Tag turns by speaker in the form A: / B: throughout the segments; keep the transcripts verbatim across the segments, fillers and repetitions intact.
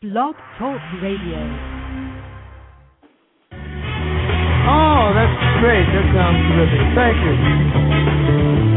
A: Blog Talk Radio.
B: Oh, that's great. That sounds terrific. Thank you.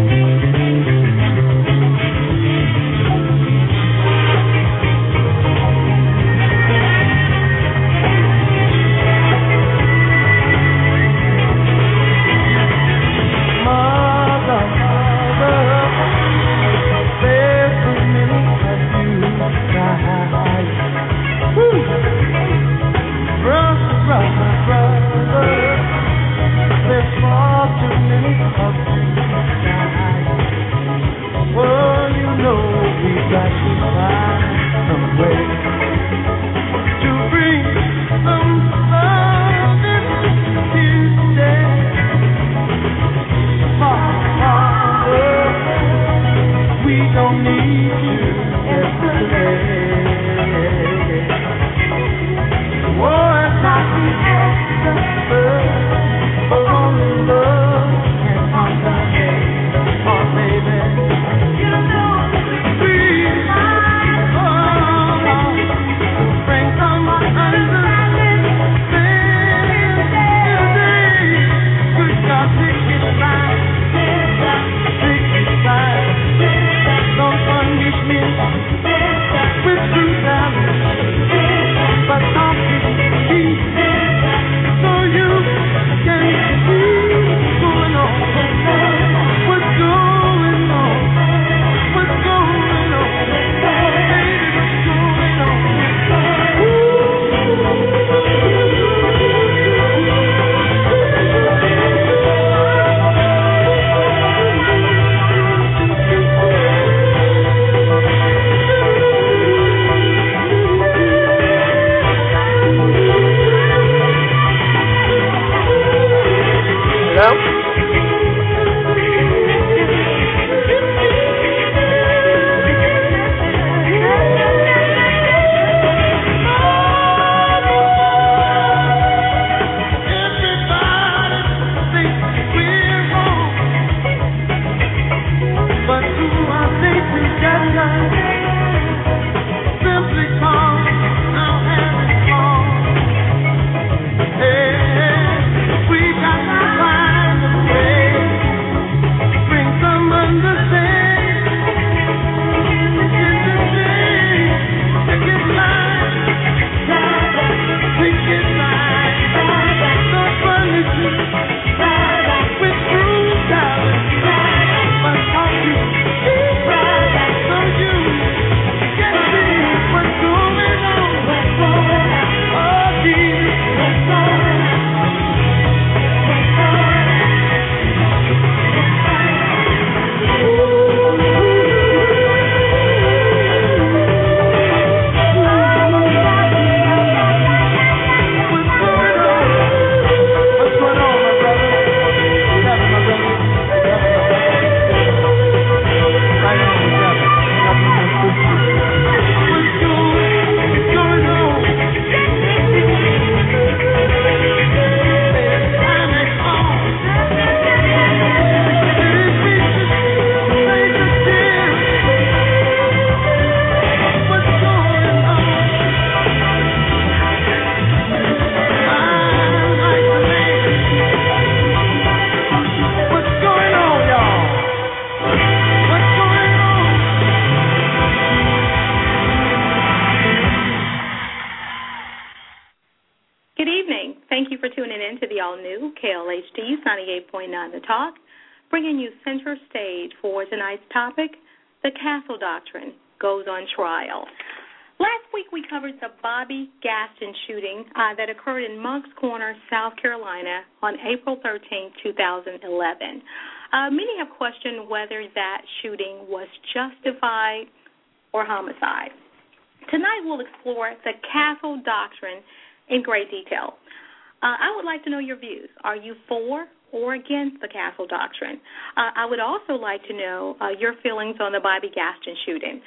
C: The Talk, bringing you center stage for tonight's topic, the Castle Doctrine goes on trial. Last week we covered the Bobby Gaston shooting uh, that occurred in Moncks Corner, South Carolina on April thirteenth, two thousand eleven. Uh, many have questioned whether that shooting was justified or homicide. Tonight we'll explore the Castle Doctrine in great detail. Uh, I would like to know your views. Are you for or against the Castle Doctrine? Uh, I would also like to know uh, your feelings on the Bobby Gaston shooting.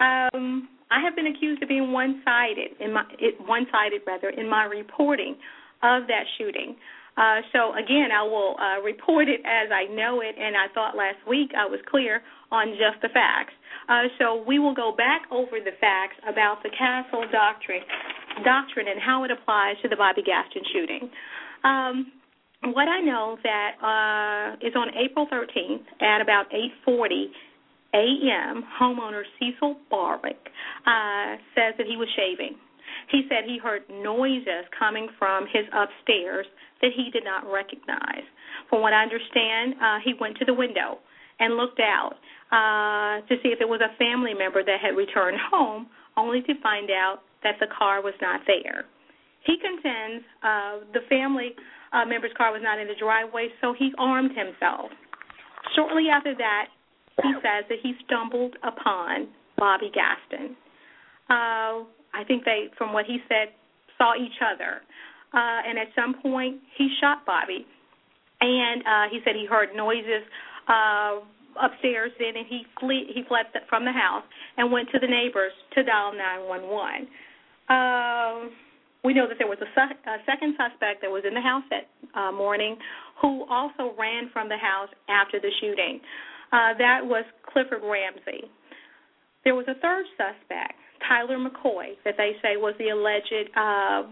C: Um, I have been accused of being one-sided in my it, one-sided rather in my reporting of that shooting. Uh, so, again, I will uh, report it as I know it, and I thought last week I was clear on just the facts. Uh, so we will go back over the facts about the Castle Doctrine, doctrine and how it applies to the Bobby Gaston shooting. Um, what I know that uh, is on April thirteenth at about eight forty a.m., homeowner Cecil Barwick uh, says that he was shaving. He said he heard noises coming from his upstairs that he did not recognize. From what I understand, uh, he went to the window and looked out uh, to see if it was a family member that had returned home, only to find out that the car was not there. He contends uh, the family uh, member's car was not in the driveway, so he armed himself. Shortly after that, he says that he stumbled upon Bobby Gaston. Uh, I think they, from what he said, saw each other. Uh, and at some point, he shot Bobby. And uh, he said he heard noises uh, upstairs then, and he, flee, he fled from the house and went to the neighbors to dial nine one one. Uh, we know that there was a, su- a second suspect that was in the house that uh, morning who also ran from the house after the shooting. Uh, that was Clifford Ramsey. There was a third suspect, Tyler McCoy, that they say was the alleged uh,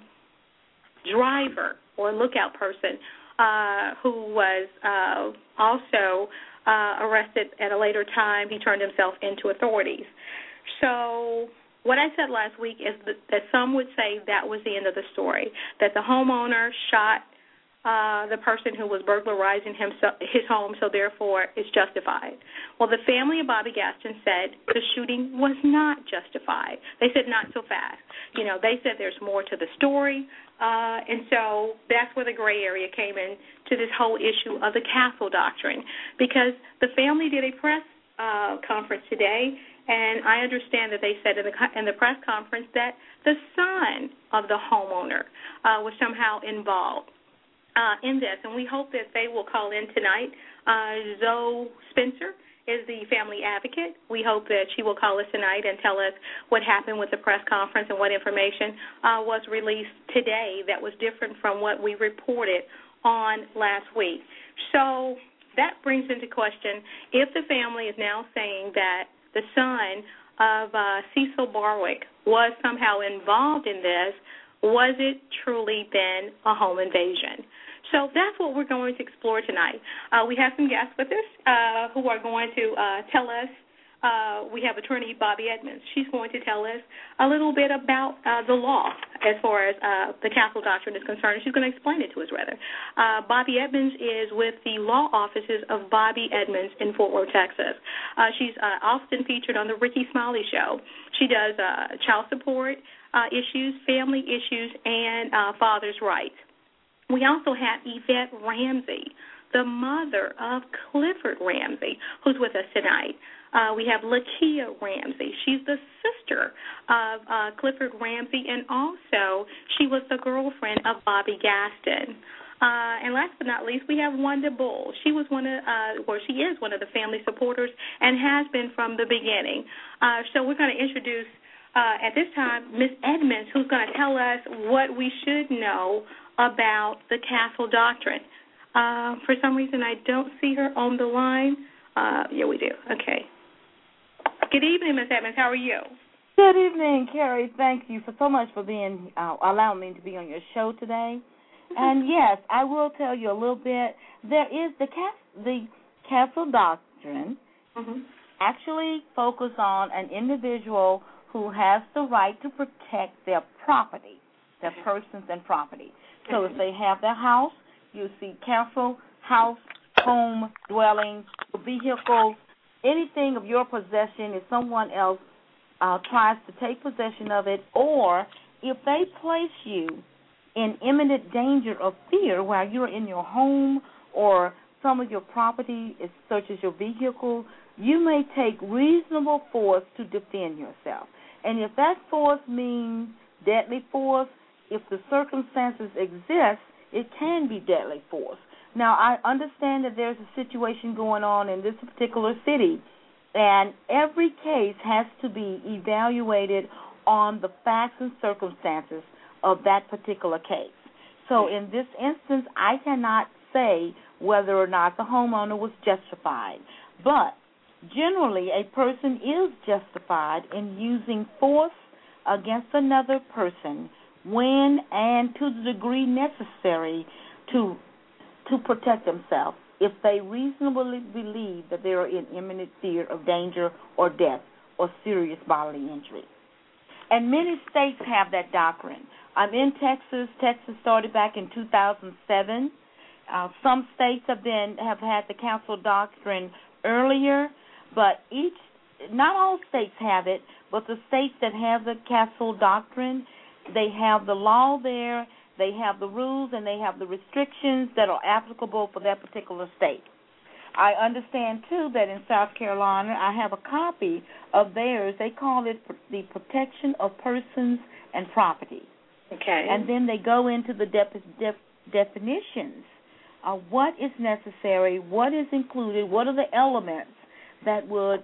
C: driver or lookout person uh, who was uh, also uh, arrested at a later time. He turned himself into authorities. So what I said last week is that, that some would say that was the end of the story, that the homeowner shot Uh, the person who was burglarizing himself, his home, so therefore it's justified. Well, the family of Bobby Gaston said the shooting was not justified. They said not so fast. You know, they said there's more to the story, uh, and so that's where the gray area came in to this whole issue of the Castle Doctrine, because the family did a press uh, conference today, and I understand that they said in the in the press conference that the son of the homeowner uh, was somehow involved Uh, in this, and we hope that they will call in tonight. Uh, Zoe Spencer is the family advocate. We hope that she will call us tonight and tell us what happened with the press conference and what information uh, was released today that was different from what we reported on last week. So that brings into question if the family is now saying that the son of uh, Cecil Barwick was somehow involved in this, was it truly then a home invasion? So that's what we're going to explore tonight. Uh, we have some guests with us uh, who are going to uh, tell us. Uh, we have attorney Bobby Edmonds. She's going to tell us a little bit about uh, the law as far as uh, the Castle Doctrine is concerned. She's going to explain it to us, rather. Uh, Bobby Edmonds is with the law offices of Bobby Edmonds in Fort Worth, Texas. Uh, she's uh, often featured on the Ricky Smiley Show. She does uh, child support uh, issues, family issues, and uh, father's rights. We also have Yvette Ramsey, the mother of Clifford Ramsey, who's with us tonight. Uh, we have Lakia Ramsey. She's the sister of uh, Clifford Ramsey, and also she was the girlfriend of Bobby Gaston. Uh, and last but not least, we have Wanda Bull. She was one of, uh, or she is one of the family supporters and has been from the beginning. Uh, so we're going to introduce uh, at this time Miz Edmonds, who's going to tell us what we should know about the Castle Doctrine. Uh, for some reason, I don't see her on the line. Uh, yeah, we do. Okay. Good evening, Miz Edmonds. How are you?
A: Good evening, Carrie. Thank you for so much for being uh, allowing me to be on your show today. And yes, I will tell you a little bit. There is the Cas- the Castle Doctrine. Mm-hmm. Actually focus on an individual who has the right to protect their property, their persons and property. So if they have their house, you see castle, house, home, dwelling, vehicle, anything of your possession if someone else uh, tries to take possession of it, or if they place you in imminent danger of fear while you're in your home or some of your property, such as your vehicle, you may take reasonable force to defend yourself. And if that force means deadly force, if the circumstances exist, it can be deadly force. Now, I understand that there's a situation going on in this particular city, and every case has to be evaluated on the facts and circumstances of that particular case. So in this instance, I cannot say whether or not the homeowner was justified. But generally, a person is justified in using force against another person when and to the degree necessary to to protect themselves if they reasonably believe that they are in imminent fear of danger or death or serious bodily injury. And many states have that doctrine. I'm in Texas. Texas started back in two thousand seven. Uh, some states have been have had the council doctrine earlier, but each not all states have it, but the states that have the castle doctrine, they have the law there, they have the rules, and they have the restrictions that are applicable for that particular state. I understand, too, that in South Carolina, I have a copy of theirs. They call it the Protection of Persons and Property.
C: Okay.
A: And then they go into the def- def- definitions of what is necessary, what is included, what are the elements that would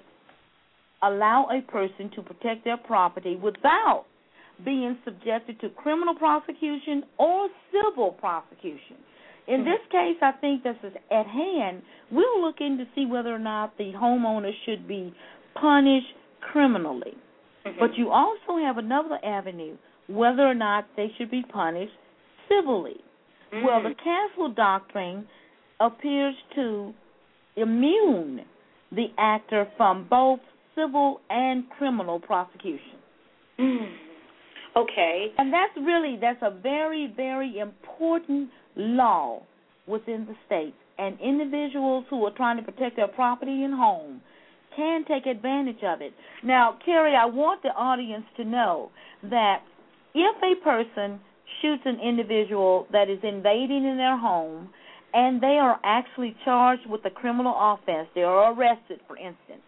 A: allow a person to protect their property without being subjected to criminal prosecution or civil prosecution. In this case, I think this is at hand. We'll look in to see whether or not the homeowner should be punished criminally. Mm-hmm. But you also have another avenue, whether or not they should be punished civilly. Mm-hmm. Well, the castle doctrine appears to immune the actor from both civil and criminal prosecution.
C: Mm. Okay.
A: And that's really, that's a very, very important law within the state. And individuals who are trying to protect their property and home can take advantage of it. Now, Carrie, I want the audience to know that if a person shoots an individual that is invading in their home and they are actually charged with a criminal offense, they are arrested, for instance,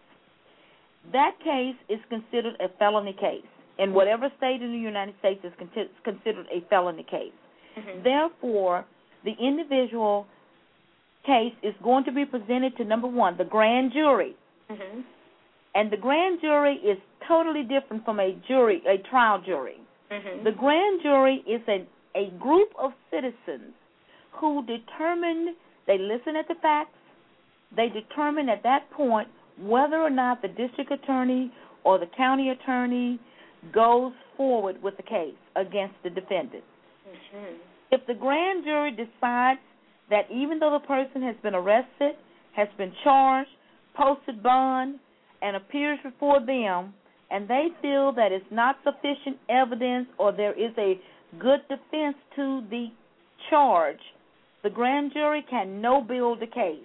A: that case is considered a felony case. In whatever state in the United States is considered a felony case. Mm-hmm. Therefore, the individual case is going to be presented to, number one, the grand jury. Mm-hmm. And the grand jury is totally different from a jury, a trial jury. Mm-hmm. The grand jury is a, a group of citizens who determine, they listen at the facts, they determine at that point whether or not the district attorney or the county attorney goes forward with the case against the defendant. Mm-hmm. If the grand jury decides that even though the person has been arrested, has been charged, posted bond, and appears before them, and they feel that it's not sufficient evidence or there is a good defense to the charge, the grand jury can no-bill the case.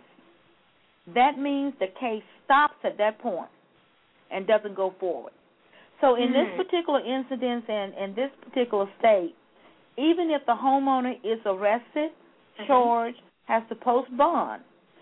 A: That means the case stops at that point and doesn't go forward. So in this particular incident and in this particular state, even if the homeowner is arrested, mm-hmm. charged, has to post bond,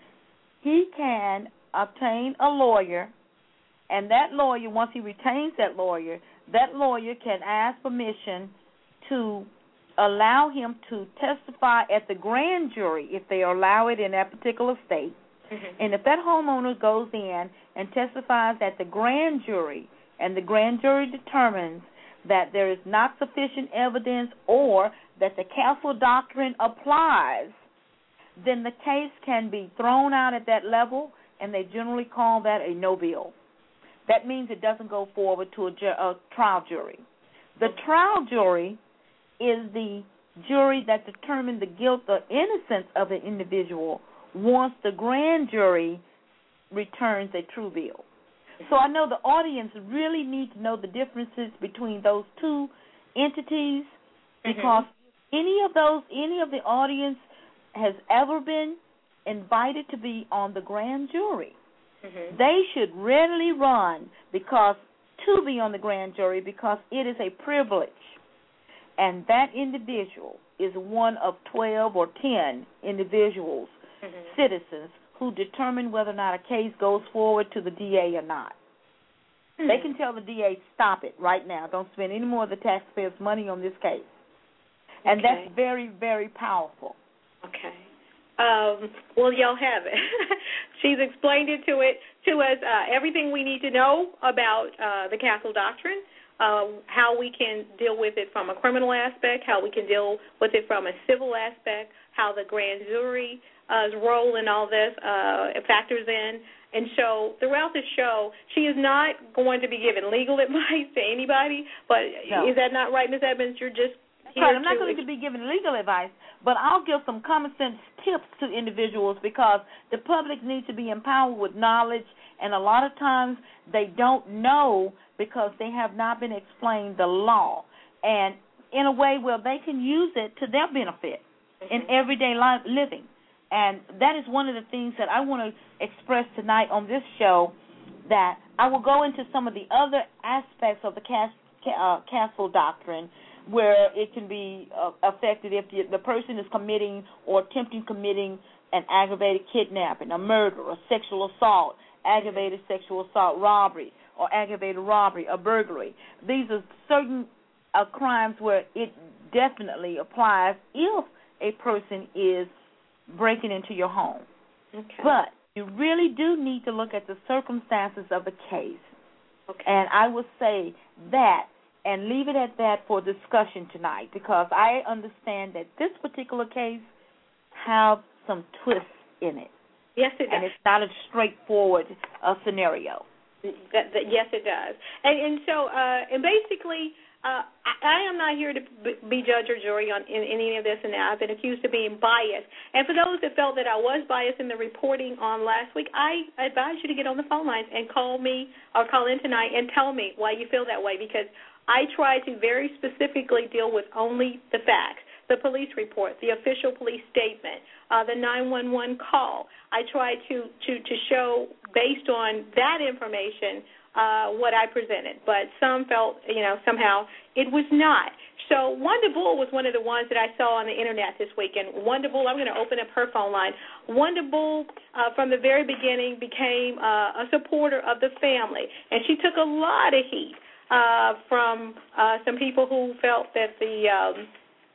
A: he can obtain a lawyer, and that lawyer, once he retains that lawyer, that lawyer can ask permission to allow him to testify at the grand jury if they allow it in that particular state. Mm-hmm. And if that homeowner goes in and testifies at the grand jury, and the grand jury determines that there is not sufficient evidence or that the castle doctrine applies, then the case can be thrown out at that level, and they generally call that a no-bill. That means it doesn't go forward to a, ju- a trial jury. The trial jury is the jury that determines the guilt or innocence of an individual once the grand jury returns a true bill. So I know the audience really needs to know the differences between those two entities, because mm-hmm. any of those, any of the audience has ever been invited to be on the grand jury, mm-hmm. they should readily run because to be on the grand jury because it is a privilege, and that individual is one of twelve or ten individuals, mm-hmm. citizens, who determine whether or not a case goes forward to the D A or not. Mm-hmm. They can tell the D A, stop it right now. Don't spend any more of the taxpayers' money on this case. And okay. that's very, very powerful.
C: Okay. Um, well, y'all have it. She's explained it to it to us, uh, everything we need to know about uh, the castle doctrine. uh, how we can deal with it from a criminal aspect, how we can deal with it from a civil aspect, how the grand jury's role in all this uh, factors in. And so throughout the show, she is not going to be giving legal advice to anybody, but
A: no.
C: Is that not right, Miz Edmonds? You're just here
A: right. I'm not
C: to
A: going to be giving legal advice, but I'll give some common sense tips to individuals because the public needs to be empowered with knowledge, and a lot of times they don't know because they have not been explained the law, and in a way where they can use it to their benefit mm-hmm. in everyday life living. And that is one of the things that I want to express tonight on this show, that I will go into some of the other aspects of the cast, uh, castle doctrine where it can be uh, affected if the, the person is committing or attempting committing an aggravated kidnapping, a murder, a sexual assault, aggravated sexual assault, robbery, or aggravated robbery, or burglary. These are certain uh, crimes where it definitely applies if a person is breaking into your home.
C: Okay.
A: But you really do need to look at the circumstances of the case.
C: Okay.
A: And I would say that and leave it at that for discussion tonight because I understand that this particular case has some twists in it.
C: Yes, it does.
A: And it's not a straightforward uh, scenario.
C: That, that, yes, it does. And, and so, uh, and basically, uh, I, I am not here to be judge or jury on in, in any of this, and I've been accused of being biased. And for those that felt that I was biased in the reporting on last week, I advise you to get on the phone lines and call me or call in tonight and tell me why you feel that way, because I try to very specifically deal with only the facts, the police report, the official police statement, uh, the nine one one call. I try to, to, to show, based on that information, uh, what I presented. But some felt, you know, somehow it was not. So Wanda Bull was one of the ones that I saw on the Internet this week. And Wanda Bull, I'm going to open up her phone line. Wanda Bull, uh, from the very beginning, became uh, a supporter of the family. And she took a lot of heat Uh, from uh, some people who felt that the um,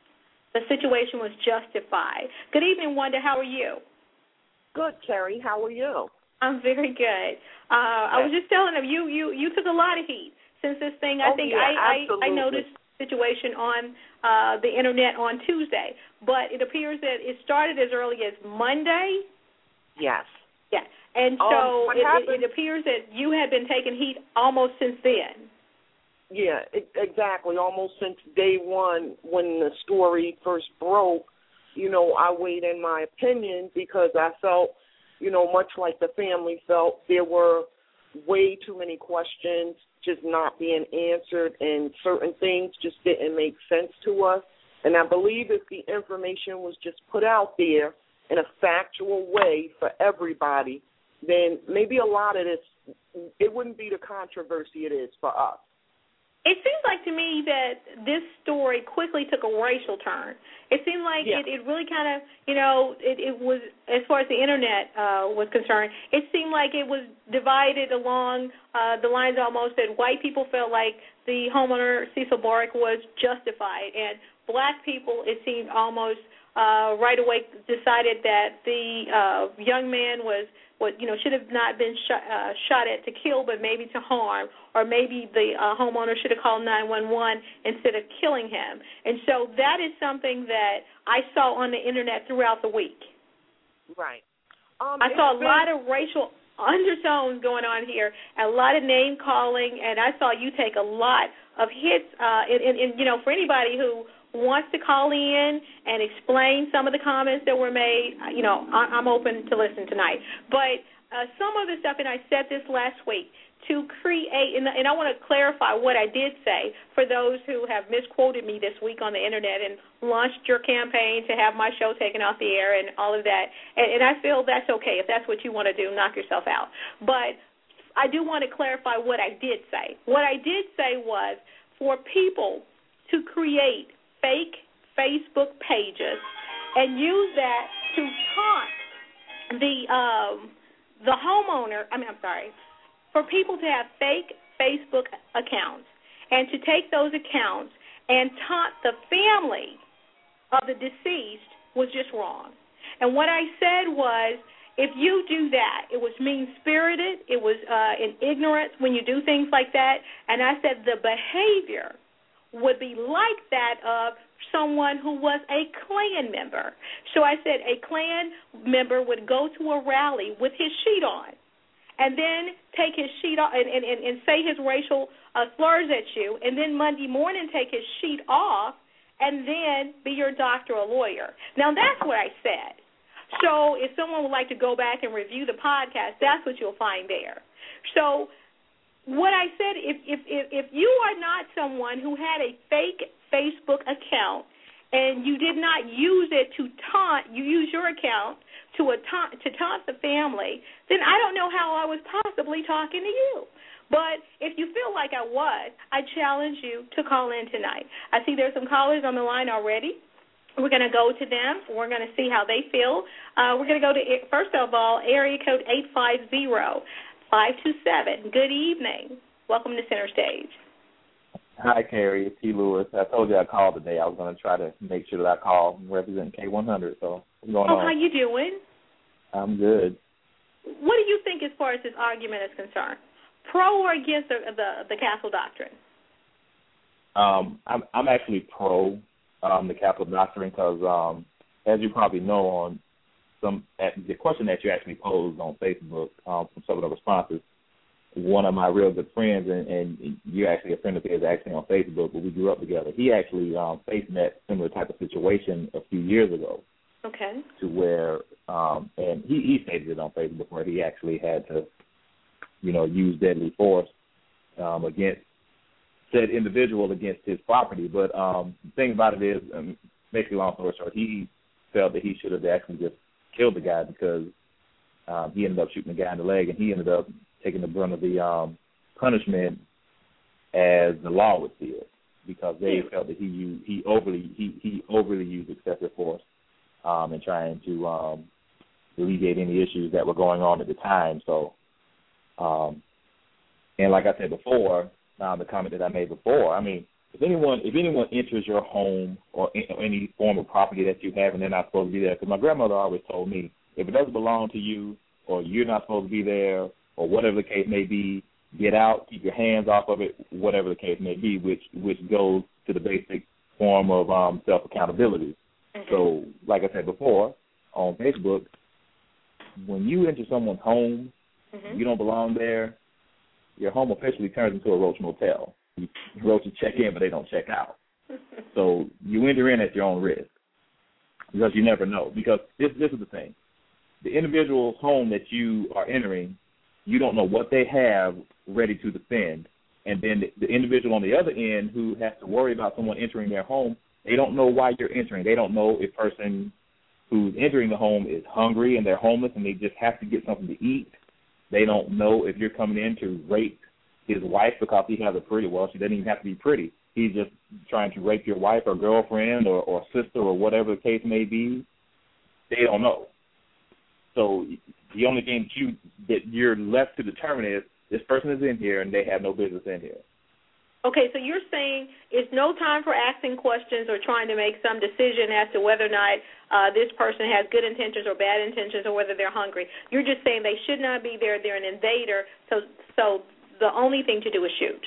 C: the situation was justified. Good evening, Wanda. How are you?
D: Good, Carrie. How are you?
C: I'm very good. Uh, I was just telling them you, you, you took a lot of heat since this thing. I
D: oh,
C: think
D: yeah,
C: I, I, I noticed
D: the
C: situation on uh, the Internet on Tuesday, but it appears that it started as early as Monday.
D: Yes.
C: Yeah, and so
D: um,
C: it, it, it appears that you had been taking heat almost since then.
D: Yeah, it, exactly. Almost since day one when the story first broke, you know, I weighed in my opinion because I felt, you know, much like the family felt, there were way too many questions just not being answered and certain things just didn't make sense to us. And I believe if the information was just put out there in a factual way for everybody, then maybe a lot of this, it wouldn't be the controversy it is for us.
C: It seems like to me that this story quickly took a racial turn. It seemed like
D: yeah.
C: it, it really kind of, you know, it, it was, as far as the Internet uh, was concerned, it seemed like it was divided along uh, the lines almost that white people felt like the homeowner, Cecil Barrick, was justified, and black people, it seemed almost uh, right away decided that the uh, young man was, what you know, should have not been shot, uh, shot at to kill, but maybe to harm, or maybe the uh, homeowner should have called nine one one instead of killing him. And so that is something that I saw on the Internet throughout the week.
D: Right. Um,
C: I saw a
D: been...
C: lot of racial undertones going on here, and a lot of name calling, and I saw you take a lot of hits. Uh, and, and, and you know, for anybody who wants to call in and explain some of the comments that were made, you know, I'm open to listen tonight. But uh, some of the stuff, and I said this last week, to create, and, and I want to clarify what I did say for those who have misquoted me this week on the Internet and launched your campaign to have my show taken off the air and all of that. And, and I feel that's okay. If that's what you want to do, knock yourself out. But I do want to clarify what I did say. What I did say was for people to create fake Facebook pages and use that to taunt the um, the homeowner. I mean, I'm sorry, for people to have fake Facebook accounts and to take those accounts and taunt the family of the deceased was just wrong. And what I said was, if you do that, it was mean-spirited, it was uh, in ignorance when you do things like that, and I said the behavior would be like that of someone who was a Klan member. So I said a Klan member would go to a rally with his sheet on and then take his sheet off and, and, and say his racial uh, slurs at you, and then Monday morning take his sheet off and then be your doctor or lawyer. Now, that's what I said. So if someone would like to go back and review the podcast, that's what you'll find there. So what I said, if if if, if you are not someone who had a fake Facebook account and you did not use it to taunt, you use your account to a taunt, to taunt the family, then I don't know how I was possibly talking to you. But if you feel like I was, I challenge you to call in tonight. I see there's some callers on the line already. We're going to go to them. We're going to see how they feel. Uh, we're going to go to, first of all, area code eight five zero, five two seven. Good evening. Welcome to Center Stage.
E: Hi, Carrie. It's T. Lewis. I told you I called today. I was going to try to make sure that I call representing K one hundred. So what's going
C: oh,
E: on?
C: how you doing?
E: I'm good.
C: What do you think as far as this argument is concerned? Pro or against the the, the Castle Doctrine?
E: Um, I'm I'm actually pro um, the Castle Doctrine because, um, as you probably know, on some at the question that you actually posed on Facebook um, from some of the responses, one of my real good friends, and, and you're actually a friend of his actually on Facebook, but we grew up together. He actually um, faced that similar type of situation a few years ago.
C: Okay.
E: To where, um, and he, he stated it on Facebook where he actually had to, you know, use deadly force um, against said individual against his property. But um, the thing about it is, um, basically, long story short, he felt that he should have actually just killed the guy because um, he ended up shooting the guy in the leg, and he ended up taking the brunt of the um, punishment as the law would see it, because they felt that he used, he overly he, he overly used excessive force um, in trying to um, alleviate any issues that were going on at the time. So, um, and like I said before, um, the comment that I made before, I mean, if anyone if anyone enters your home or in, or any form of property that you have and they're not supposed to be there, because my grandmother always told me, if it doesn't belong to you or you're not supposed to be there or whatever the case may be, get out, keep your hands off of it, whatever the case may be, which which goes to the basic form of um, self-accountability. Mm-hmm. So, like I said before, on Facebook, when you enter someone's home, mm-hmm. you don't belong there, your home officially turns into a roach motel. Roaches check in, but they don't check out. So you enter in at your own risk because you never know. Because this, this is the thing. The individual's home that you are entering, you don't know what they have ready to defend. And then the, the individual on the other end who has to worry about someone entering their home, they don't know why you're entering. They don't know if person who's entering the home is hungry and they're homeless and they just have to get something to eat. They don't know if you're coming in to rape his wife because he has a pretty, well, she doesn't even have to be pretty. He's just trying to rape your wife or girlfriend or, or sister or whatever the case may be. They don't know. So the only thing that, you, that you're left to determine is this person is in here and they have no business in here.
C: Okay, so you're saying it's no time for asking questions or trying to make some decision as to whether or not uh, this person has good intentions or bad intentions or whether they're hungry. You're just saying they should not be there. They're an invader. So, so the only thing to do is shoot.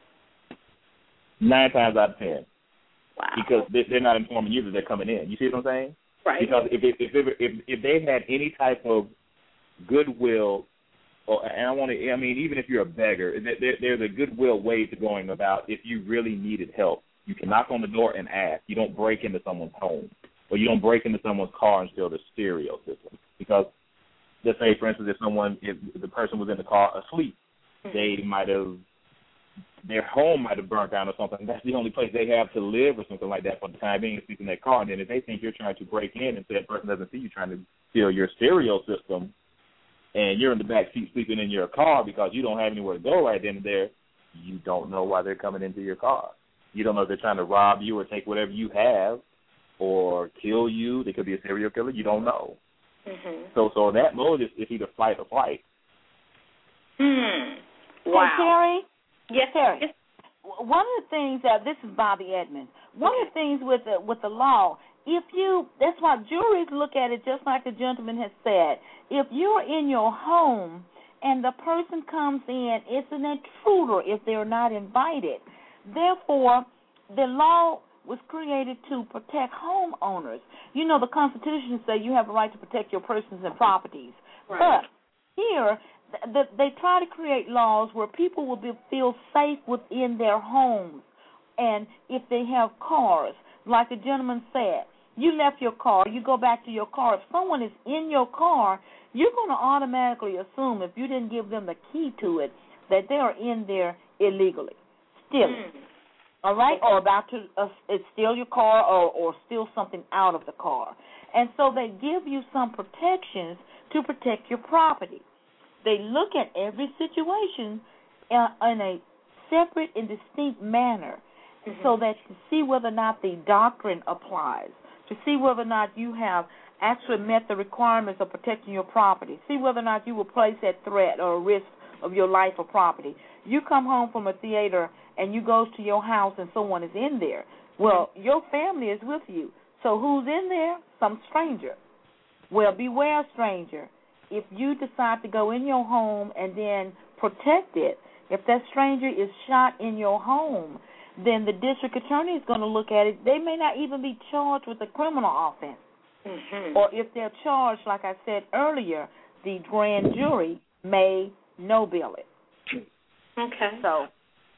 E: Nine times out of ten.
C: Wow.
E: Because they're not informing you that they're coming in. You see what I'm saying?
C: Right.
E: Because if if if, if, if they had any type of goodwill, or, and I want to, I mean, even if you're a beggar, there, there's a goodwill way to going about if you really needed help. You can knock on the door and ask. You don't break into someone's home, or you don't break into someone's car and steal the stereo system. Because let's say, for instance, if someone, if the person was in the car asleep, mm-hmm. they might have, their home might have burnt down or something. That's the only place they have to live or something like that for the time being, is sleep in their car. And then if they think you're trying to break in and say that person doesn't see you trying to steal your stereo system, and you're in the back seat sleeping in your car because you don't have anywhere to go right then and there, you don't know why they're coming into your car. You don't know if they're trying to rob you or take whatever you have or kill you. They could be a serial killer. You don't know. Mm-hmm. So so that mode is, is either fight or flight.
C: Hmm. Wow.
A: Hey, Terry?
C: Yes,
A: Terry.
C: Yes.
A: One of the things that, this is Bobby Edmonds, one of the things with the, with the law, if you, that's why juries look at it just like the gentleman has said. If you're in your home and the person comes in, it's an intruder if they're not invited. Therefore, the law was created to protect homeowners. You know, the Constitution says you have a right to protect your persons and properties.
C: Right.
A: But here, th- th- they try to create laws where people will be, feel safe within their homes. And if they have cars, like the gentleman said, you left your car, you go back to your car. If someone is in your car, you're going to automatically assume, if you didn't give them the key to it, that they are in there illegally, stealing. Mm. All right? Or about to uh, steal your car or, or steal something out of the car. And so they give you some protections to protect your property. They look at every situation uh, in a separate and distinct manner, mm-hmm. so that to see whether or not the doctrine applies, to see whether or not you have actually met the requirements of protecting your property, see whether or not you will place at threat or a risk of your life or property. You come home from a theater and you go to your house and someone is in there. Well, your family is with you. So who's in there? Some stranger. Well, beware, stranger. If you decide to go in your home and then protect it, if that stranger is shot in your home, then the district attorney is going to look at it. They may not even be charged with a criminal offense. Mm-hmm. Or if they're charged, like I said earlier, the grand jury may no bill it.
C: Okay.
A: So,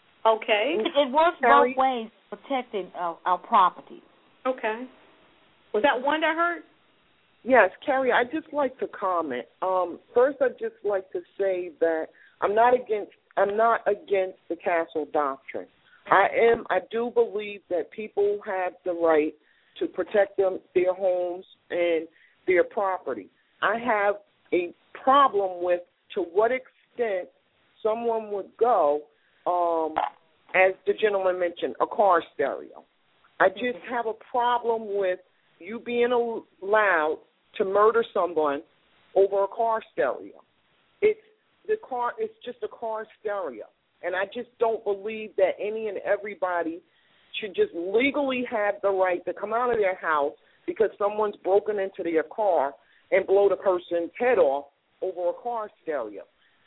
C: okay.
A: It, it works Carrie, both ways, protecting our, our property.
C: Okay. Was that one that hurt?
D: Yes, Carrie, I'd just like to comment. Um, first, I'd just like to say that I'm not against I'm not against the Castle Doctrine. I am. I do believe that people have the right to protect them, their homes and their property. I have a problem with to what extent someone would go, um, as the gentleman mentioned, a car stereo. I just have a problem with you being allowed to murder someone over a car stereo. It's the car. It's just a car stereo, and I just don't believe that any and everybody should just legally have the right to come out of their house because someone's broken into their car and blow the person's head off over a car stereo.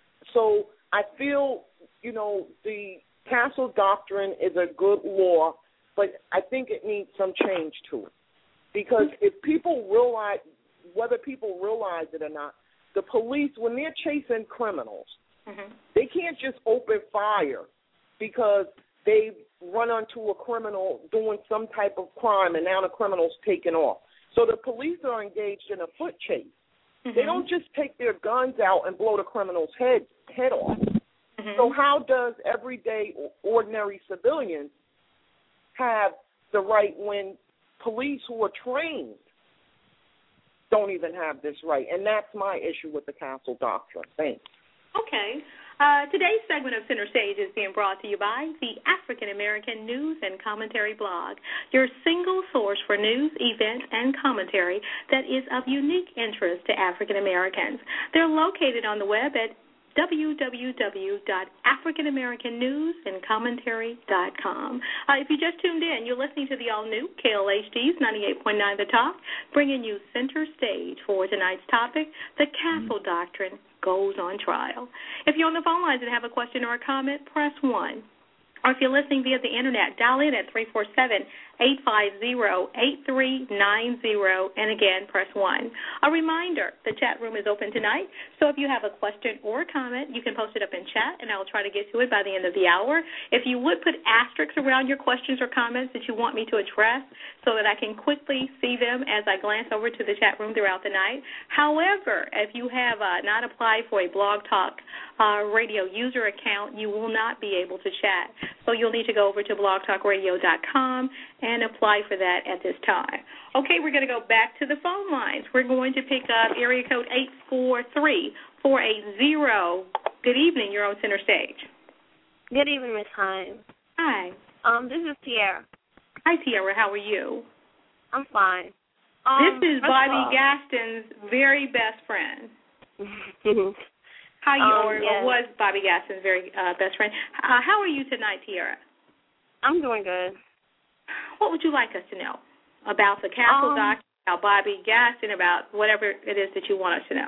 D: So I feel, you know, the Castle Doctrine is a good law, but I think it needs some change to it. Because if people realize, whether people realize it or not, the police, when they're chasing criminals, mm-hmm. they can't just open fire because they run onto a criminal doing some type of crime and now the criminal's taken off. So the police are engaged in a foot chase. Mm-hmm. They don't just take their guns out and blow the criminal's head, head off. Mm-hmm. So how does everyday, ordinary civilians have the right when police who are trained don't even have this right? And that's my issue with the Castle Doctrine. Thanks.
C: Okay. Uh, today's segment of Center Stage is being brought to you by the African American News and Commentary blog, your single source for news, events, and commentary that is of unique interest to African Americans. They're located on the web at w w w dot african american news and commentary dot com. Uh, if you just tuned in, you're listening to the all-new K L H D's ninety-eight point nine The Talk, bringing you Center Stage for tonight's topic, The Castle Doctrine Goes on Trial. If you're on the phone lines and have a question or a comment, press one. Or if you're listening via the Internet, dial in at three four seven, eight five zero, eight three nine zero, and again, press one. A reminder, the chat room is open tonight, so if you have a question or a comment, you can post it up in chat, and I'll try to get to it by the end of the hour. If you would put asterisks around your questions or comments that you want me to address so that I can quickly see them as I glance over to the chat room throughout the night. However, if you have uh, not applied for a Blog Talk uh, Radio user account, you will not be able to chat. So you'll need to go over to blog talk radio dot com and apply for that at this time. Okay, we're going to go back to the phone lines. We're going to pick up area code eight four three, four eight zero. Good evening. You're on Center Stage.
F: Good evening, Miss Hines.
C: Hi.
F: Um, this is Tiara.
C: Hi, Tiara. How are you?
F: I'm fine.
C: Um, this is Bobby Gaston's very best friend. How you
F: um,
C: or,
F: yes.
C: or was Bobby Gaston's very uh, best friend? Uh, how are you tonight, Tiara?
F: I'm doing good.
C: What would you like us to know? about the castle
F: um,
C: doctrine, about Bobby Gaston, about whatever it is that you want us to know.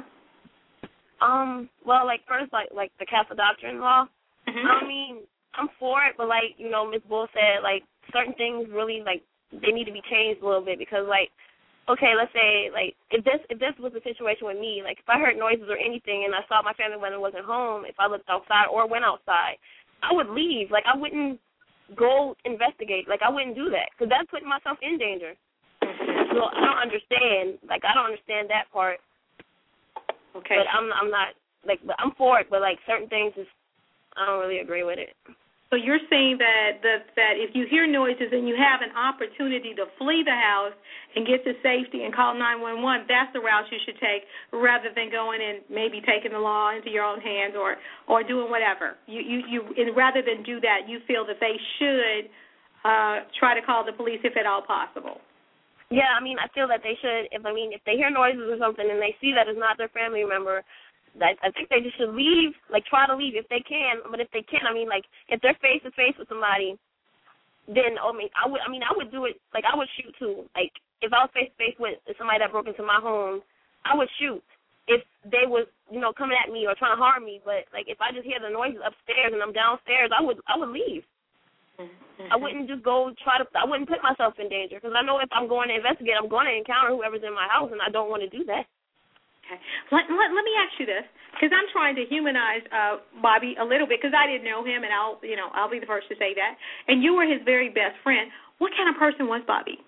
F: Um, well, like, first, like, like the castle doctrine law,
C: Mm-hmm.
F: I mean, I'm for it, but, like, you know, Miz Bull said, like, certain things really, like, they need to be changed a little bit because, like, okay, let's say, like, if this if this was the situation with me, like, if I heard noises or anything and I saw my family when I wasn't home, if I looked outside or went outside, I would leave. Like, I wouldn't go investigate. Like, I wouldn't do that because that's putting myself in danger. So I don't understand. Like, I don't understand that part.
C: Okay.
F: But I'm I'm not, like, but I'm for it, but, like, certain things is, I don't really agree with it.
C: So you're saying that, that that if you hear noises and you have an opportunity to flee the house and get to safety and call nine one one, that's the route you should take rather than going and maybe taking the law into your own hands or, or doing whatever. You you you and rather than do that, you feel that they should uh, try to call the police if at all possible.
F: Yeah, I mean, I feel that they should. If I mean, if they hear noises or something and they see that it's not their family member, I, I think they just should leave, like, try to leave if they can. But if they can't, I mean, like, if they're face to face with somebody, then, I mean, I would, I mean, I would do it, like, I would shoot, too. Like, if I was face to face with somebody that broke into my home, I would shoot if they was, you know, coming at me or trying to harm me. But, like, if I just hear the noises upstairs and I'm downstairs, I would, I would leave. Mm-hmm. I wouldn't just go try to, I wouldn't put myself in danger because I know if I'm going to investigate, I'm going to encounter whoever's in my house, and I don't want to do that.
C: Okay. Let, let, let me ask you this, because I'm trying to humanize uh, Bobby a little bit, because I didn't know him, and I'll, you know, I'll be the first to say that. And you were his very best friend. What kind of person was Bobby?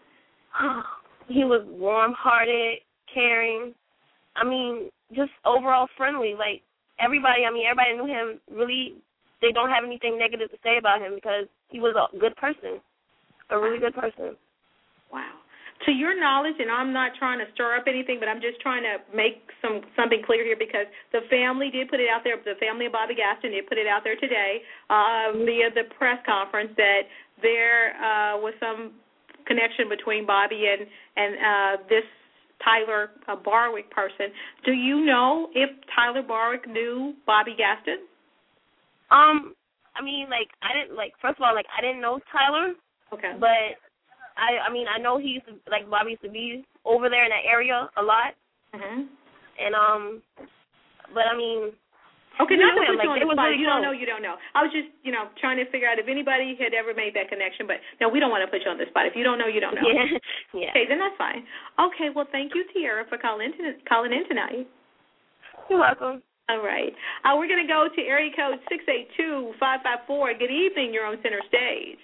F: He was warm-hearted, caring. I mean, just overall friendly. Like, everybody, I mean, everybody knew him. Really, they don't have anything negative to say about him because he was a good person, a really good person.
C: Wow. To your knowledge, and I'm not trying to stir up anything, but I'm just trying to make some something clear here because the family did put it out there, the family of Bobby Gaston did put it out there today uh, via the press conference that there uh, was some connection between Bobby and, and uh, this Tyler uh, Barwick person. Do you know if Tyler Barwick knew Bobby Gaston?
F: Um, I mean, like, I didn't, like, first of all, like, I didn't know Tyler.
C: Okay.
F: But I, I mean, I know he used to, like, Bobby used to be over there in that area a lot.
C: Mm-hmm.
F: And, um, but, I mean,
C: okay, not to put
F: him.
C: you
F: Like,
C: on the spot.
F: really
C: You don't
F: close.
C: know, you don't know. I was just, you know, trying to figure out if anybody had ever made that connection. But, no, we don't want to put you on the spot. If you don't know, you don't know.
F: Yeah. yeah.
C: Okay, then that's fine. Okay, well, thank you, Tiara, for calling in, calling in tonight.
F: You're welcome.
C: All right. Uh, we're going to go to area code six eight two, five five four. Good evening. You're on center stage.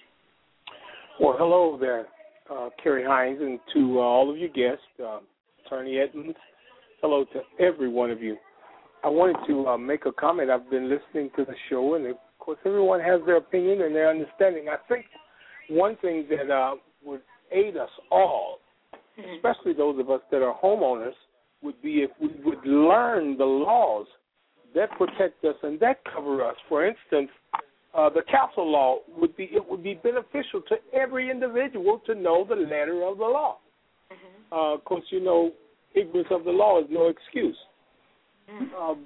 G: Well, hello there, uh, Carrie Hines, and to uh, all of your guests, uh, Attorney Edmonds. Hello to every one of you. I wanted to uh, make a comment. I've been listening to the show, and, of course, everyone has their opinion and their understanding. I think one thing that uh, would aid us all, mm-hmm. especially those of us that are homeowners, would be if we would learn the laws that protect us and that cover us. For instance, uh, the castle law would be it would be beneficial to every individual to know the letter of the law. Mm-hmm. Uh, of course, you know, ignorance of the law is no excuse. Mm-hmm. Um,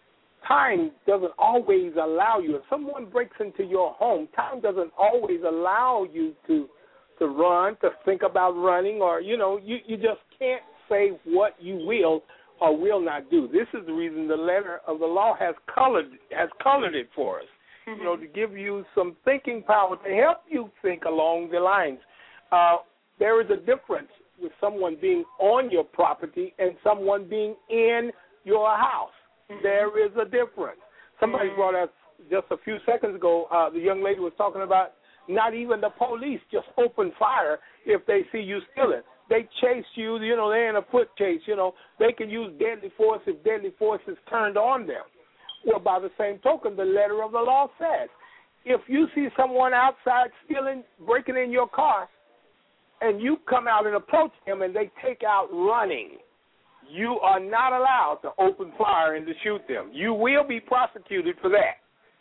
G: time doesn't always allow you. If someone breaks into your home, time doesn't always allow you to to run, to think about running, or you know, you, you just can't say what you will or will not do. This is the reason the letter of the law has colored has colored it for us. Mm-hmm. You know, to give you some thinking power, to help you think along the lines. Uh, there is a difference with someone being on your property and someone being in your house. Mm-hmm. There is a difference. Somebody mm-hmm. brought up just a few seconds ago, uh, the young lady was talking about not even the police just open fire if they see you stealing. They chase you, you know, they're in a foot chase, you know. They can use deadly force if deadly force is turned on them. Well, by the same token, the letter of the law says, if you see someone outside stealing, breaking in your car, and you come out and approach them and they take out running, you are not allowed to open fire and to shoot them. You will be prosecuted for that.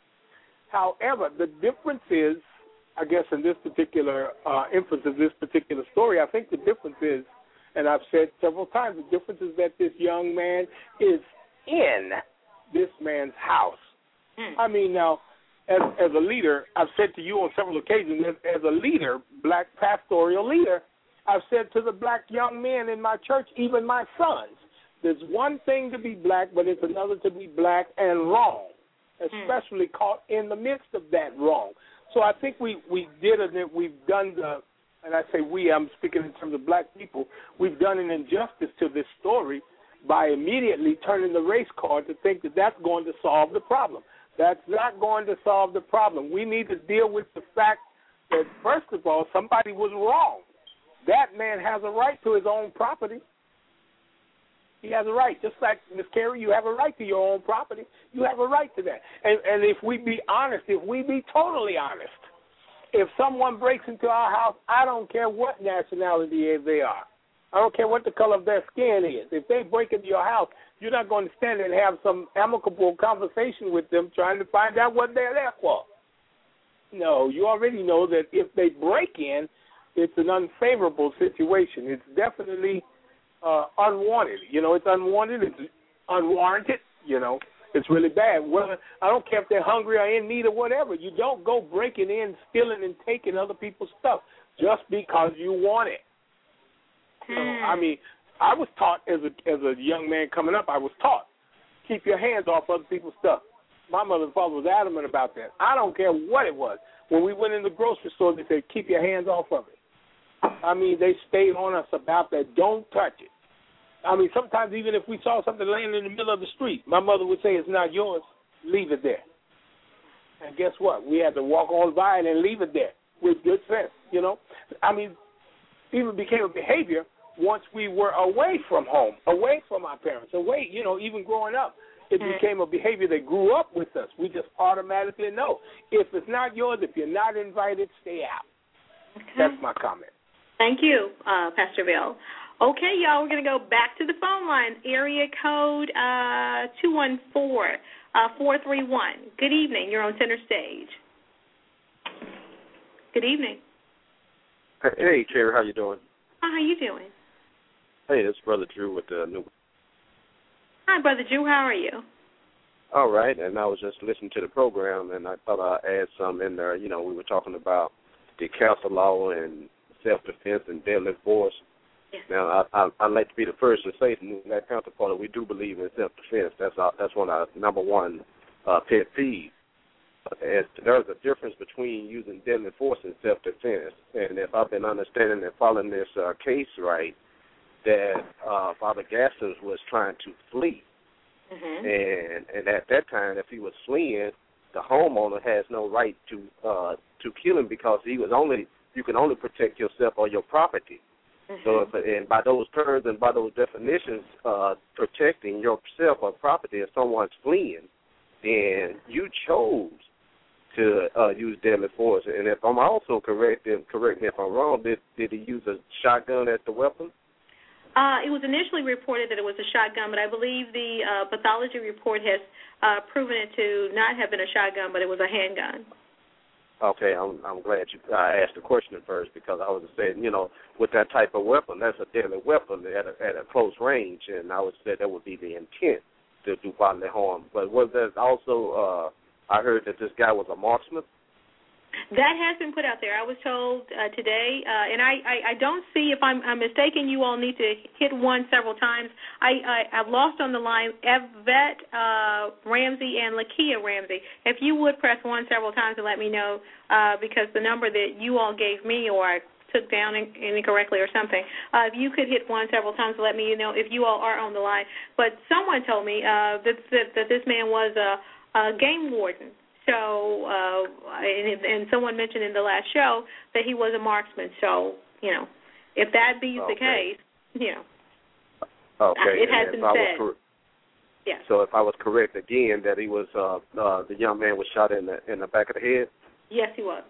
G: However, the difference is, I guess in this particular uh, instance of this particular story, I think the difference is, and I've said several times, the difference is that this young man is in this man's house. Mm. I mean, now, as, as a leader, I've said to you on several occasions, as, as a leader, black pastoral leader, I've said to the black young men in my church, even my sons, there's one thing to be black, but it's another to be black and wrong, especially mm. caught in the midst of that wrong. So I think we, we did it, we've done the, and I say we, I'm speaking in terms of black people, we've done an injustice to this story by immediately turning the race card to think that that's going to solve the problem. That's not going to solve the problem. We need to deal with the fact that, first of all, somebody was wrong. That man has a right to his own property. He has a right. Just like, Miz Carey, you have a right to your own property. You have a right to that. And, and if we be honest, if we be totally honest, if someone breaks into our house, I don't care what nationality they are. I don't care what the color of their skin is. If they break into your house, you're not going to stand there and have some amicable conversation with them trying to find out what they're there for. No, you already know that if they break in, it's an unfavorable situation. It's definitely uh, unwanted. You know, it's unwanted. It's unwarranted. You know, it's really bad. Well, I don't care if they're hungry or in need or whatever. You don't go breaking in, stealing, and taking other people's stuff just because you want it. You know, I mean, I was taught as a as a young man coming up, I was taught, keep your hands off other people's stuff. My mother and father was adamant about that. I don't care what it was. When we went in the grocery store, they said, keep your hands off of it. I mean, they stayed on us about that. Don't touch it. I mean, sometimes even if we saw something laying in the middle of the street, my mother would say, it's not yours, leave it there. And guess what? We had to walk on by it and leave it there with good sense, you know. I mean, even became a behavior once we were away from home, away from our parents, away, you know, even growing up. It became a behavior that grew up with us. We just automatically know. If it's not yours, if you're not invited, stay out. Okay. That's my comment.
C: Thank you, uh, Pastor Bill. Okay, y'all, we're going to go back to the phone lines. Area code uh, two one four, four three one. Good evening. You're on center stage. Good evening.
H: Hey, Terry, how you doing?
C: How you doing?
H: Hey, this is Brother Drew with the new.
C: Hi, Brother Drew. How are you?
H: All right, and I was just listening to the program, and I thought I'd add some in there. You know, we were talking about the castle law and self-defense and deadly force. Yes. Now, I, I, I'd like to be the first to say from that counterpart that we do believe in self-defense. That's our, that's one of our number one uh, pet peeves. As there's a difference between using deadly force and self-defense. And if I've been understanding and following this uh, case right, that uh, Father Gaston was trying to flee. Mm-hmm. And and at that time, if he was fleeing, the homeowner has no right to uh, to kill him because he was only you can only protect yourself or your property. Mm-hmm. So, if, and by those terms and by those definitions, uh, protecting yourself or property if someone's fleeing, then you chose to uh, use deadly force. And if I'm also correct, and correct me if I'm wrong, did did he use a shotgun as the weapon?
C: Uh, it was initially reported that it was a shotgun, but I believe the uh, pathology report has uh, proven it to not have been a shotgun, but it was a handgun.
H: Okay, I'm I'm glad you uh, asked the question at first because I was saying, you know, with that type of weapon, that's a deadly weapon at a, at a close range, and I would say that would be the intent to do bodily harm. But was there also, uh, I heard that this guy was a marksman?
C: That has been put out there. I was told uh, today, uh, and I, I, I don't see, if I'm, I'm mistaken, you all need to hit one several times. I, I, I've lost on the line Yvette uh, Ramsey and Lakia Ramsey. If you would press one several times and let me know, uh, because the number that you all gave me or I took down incorrectly or something, uh, if you could hit one several times to let me know if you all are on the line. But someone told me uh, that, that, that this man was a, a game warden. So, uh, and, and someone mentioned in the last show that he was a marksman. So, you know, if that be okay. the case, you know,
H: okay.
C: it has been said. Cor-
H: yeah. So if I was correct again that he was, uh, uh, the young man was shot in the in the back of the head?
C: Yes, he was.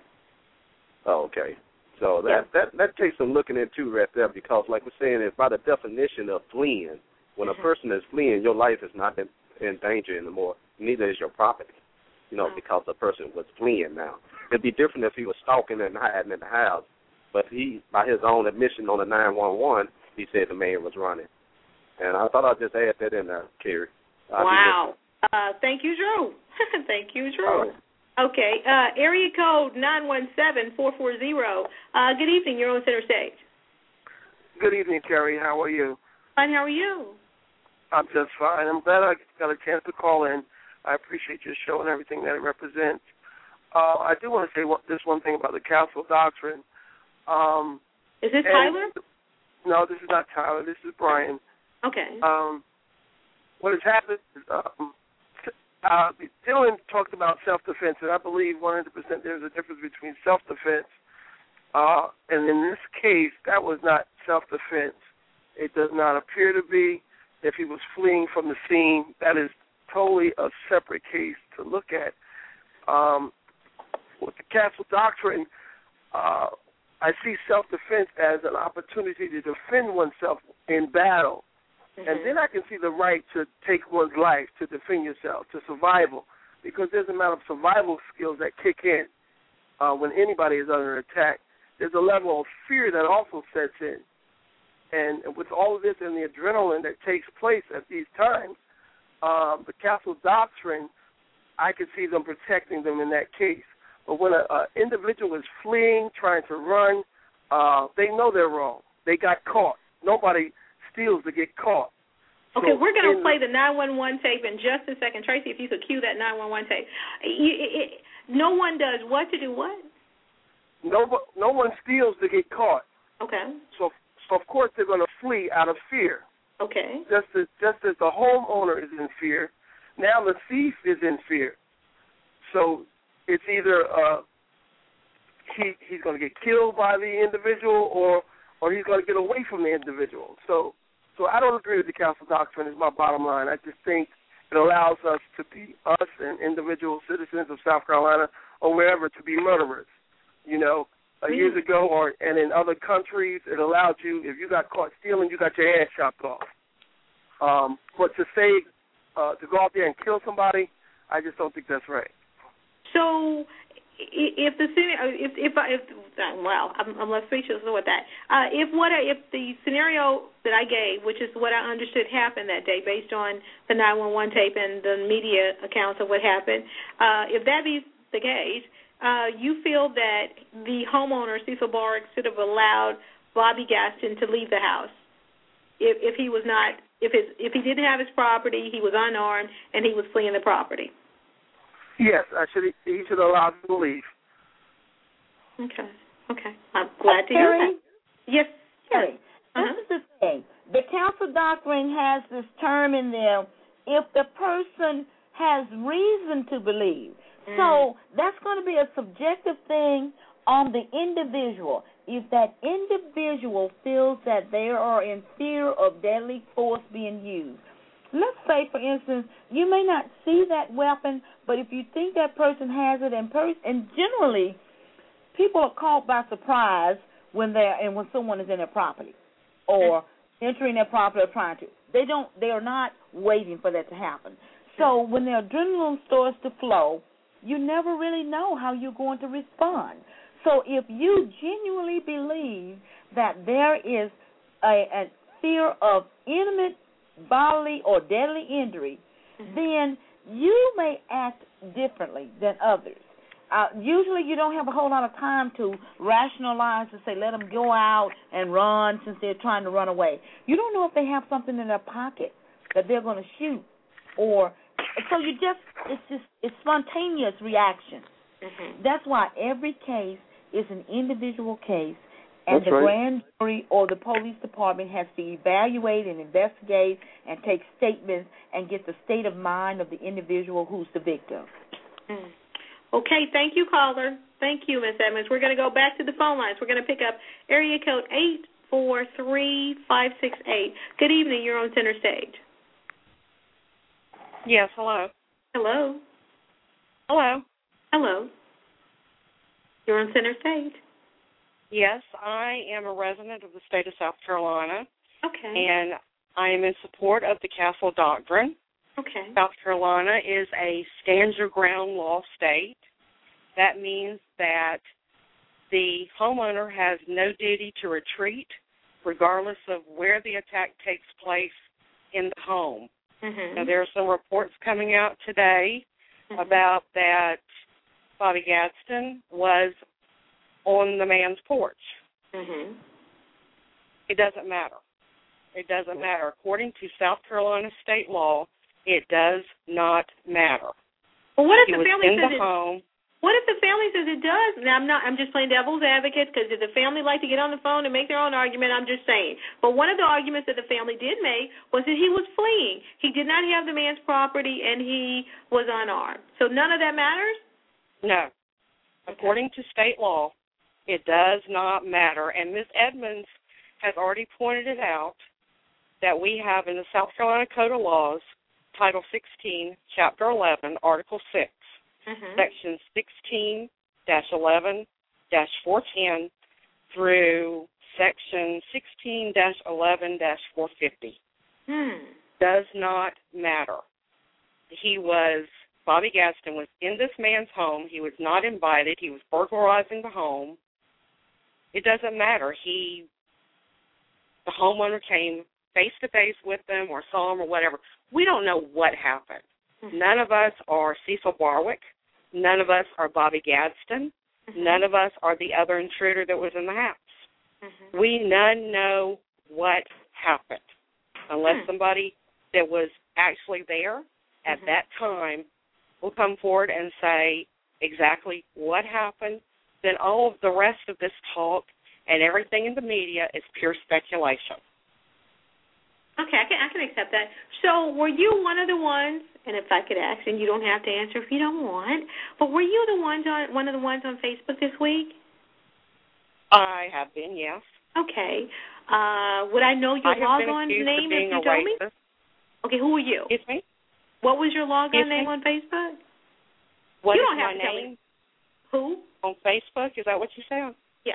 H: Oh, okay. So that, yeah. that, that takes some looking into right there because, like we're saying, it's by the definition of fleeing. When mm-hmm. a person is fleeing, your life is not in, in danger anymore. Neither is your property. You know, because the person was fleeing now. It'd be different if he was stalking and hiding in the house. But he, by his own admission on the nine one one, he said the man was running. And I thought I'd just add that in there, Carrie.
C: Wow. Uh, thank you, Drew. Thank you, Drew. Right. Okay. Uh, area code nine one seven, four four zero. Uh, good evening. You're on center stage.
I: Good evening, Carrie. How are you?
C: Fine. How are you?
I: I'm just fine. I'm glad I got a chance to call in. I appreciate your show and everything that it represents. Uh, I do want to say what, this one thing about the Castle Doctrine. Um,
C: is this Tyler?
I: No, this is not Tyler. This is Brian.
C: Okay.
I: Um, what has happened is um, uh, Dylan talked about self-defense, and I believe one hundred percent there's a difference between self-defense uh, and in this case, that was not self-defense. It does not appear to be. If he was fleeing from the scene, that is totally a separate case to look at. Um, with the Castle Doctrine, uh, I see self-defense as an opportunity to defend oneself in battle. Mm-hmm. And then I can see the right to take one's life, to defend yourself, to survival, because there's a amount of survival skills that kick in uh, when anybody is under attack. There's a level of fear that also sets in. And with all of this and the adrenaline that takes place at these times, um, the Castle Doctrine, I can see them protecting them in that case. But when an individual is fleeing, trying to run, uh, they know they're wrong. They got caught. Nobody steals to get caught.
C: Okay,
I: so
C: we're going to
I: in,
C: play the nine one one tape in just a second. Tracy, if you could cue that nine one one tape. You, it, it, no one does what to do what?
I: No, no one steals to get caught.
C: Okay.
I: So, so of course, they're going to flee out of fear.
C: Okay.
I: Just as, just as the homeowner is in fear, now the thief is in fear. So it's either uh, he he's going to get killed by the individual, or or he's going to get away from the individual. So so I don't agree with the Castle Doctrine. Is my bottom line. I just think it allows us to be us and individual citizens of South Carolina or wherever to be murderers. You know, uh, mm-hmm. years ago, or and in other countries, it allowed you, if you got caught stealing, you got your hand chopped off. Um, but to say uh, to go out there and kill somebody, I just don't think that's right.
C: So, if the if if, if well, I'm, I'm less speechless with that. Uh, if what if the scenario that I gave, which is what I understood happened that day, based on the nine one one tape and the media accounts of what happened, uh, if that be the case, uh, you feel that the homeowner Cecil Barks should have allowed Bobby Gaston to leave the house if if he was not if his if he didn't have his property, he was unarmed, and he was fleeing the property.
I: Yes, I should. He should allow him to leave.
C: Okay. Okay. I'm glad to hear that. Yes.
A: Terry,
C: uh-huh.
A: This is the thing. The Council Doctrine has this term in there, if the person has reason to believe. Mm. So that's going to be a subjective thing on the individual. If that individual feels that they are in fear of deadly force being used. Let's say, for instance, you may not see that weapon, but if you think that person has it, and, pers- and generally, people are caught by surprise when they're and when someone is in their property or entering their property or trying to. They don't. They are not waiting for that to happen. So when their adrenaline starts to flow, you never really know how you're going to respond. So if you genuinely believe that there is a, a fear of imminent bodily or deadly injury, mm-hmm. then you may act differently than others. Uh, usually you don't have a whole lot of time to rationalize and say, let them go out and run since they're trying to run away. You don't know if they have something in their pocket that they're going to shoot. or So you just, it's just, it's spontaneous reaction. Mm-hmm. That's why every case is an individual case. And
I: That's
A: the
I: right.
A: grand jury or the police department has to evaluate and investigate and take statements and get the state of mind of the individual who's the victim.
C: Mm. Okay, thank you, caller. Thank you, Miz Edmonds. We're going to go back to the phone lines. We're going to pick up area code eight four three five six eight. Good evening. You're on center stage.
J: Yes, hello.
C: Hello.
J: Hello.
C: Hello. You're on center stage.
J: Yes, I am a resident of the state of South Carolina.
C: Okay.
J: And I am in support of the Castle Doctrine.
C: Okay.
J: South Carolina is a stand your ground law state. That means that the homeowner has no duty to retreat regardless of where the attack takes place in the home. Mm-hmm. Now, there are some reports coming out today mm-hmm. about that Bobby Gaston was on the man's porch.
C: Mm-hmm.
J: It doesn't matter. It doesn't matter. According to South Carolina state law, it does not matter.
C: Well, what if
J: he
C: the
J: was
C: family
J: in
C: says
J: the
C: it,
J: home?
C: What if the family says it does? Now, I'm not. I'm just playing devil's advocate because if the family like to get on the phone and make their own argument, I'm just saying. But one of the arguments that the family did make was that he was fleeing. He did not have the man's property and he was unarmed. So none of that matters?
J: No. According to state law, it does not matter. And Miz Edmonds has already pointed it out that we have in the South Carolina Code of Laws, Title sixteen, Chapter eleven, Article six. Mm-hmm. Section sixteen dash eleven dash four ten through Section sixteen dash eleven dash four fifty.
C: Hmm.
J: Does not matter. He was, Bobby Gaston was in this man's home. He was not invited. He was burglarizing the home. It doesn't matter. He, the homeowner came face-to-face with them or saw him or whatever. We don't know what happened. None of us are Cecil Barwick. None of us are Bobby Gadsden. Mm-hmm. None of us are the other intruder that was in the house. Mm-hmm. We none know what happened unless mm-hmm. somebody that was actually there at mm-hmm. that time will come forward and say exactly what happened. Then all of the rest of this talk and everything in the media is pure speculation.
C: Okay, I can I can accept that. So were you one of the ones, and if I could ask, and you don't have to answer if you don't want, but were you the ones on one of the ones on Facebook this week?
J: I have been, yes.
C: Okay. Uh, would I know your logon name if you told me? Okay, who are you?
J: Excuse me?
C: What was your logon
J: Excuse
C: name
J: me?
C: on Facebook?
J: What
C: you
J: is
C: don't have
J: my
C: to tell
J: name?
C: me. Who?
J: On Facebook? Is that what you said?
C: Yeah.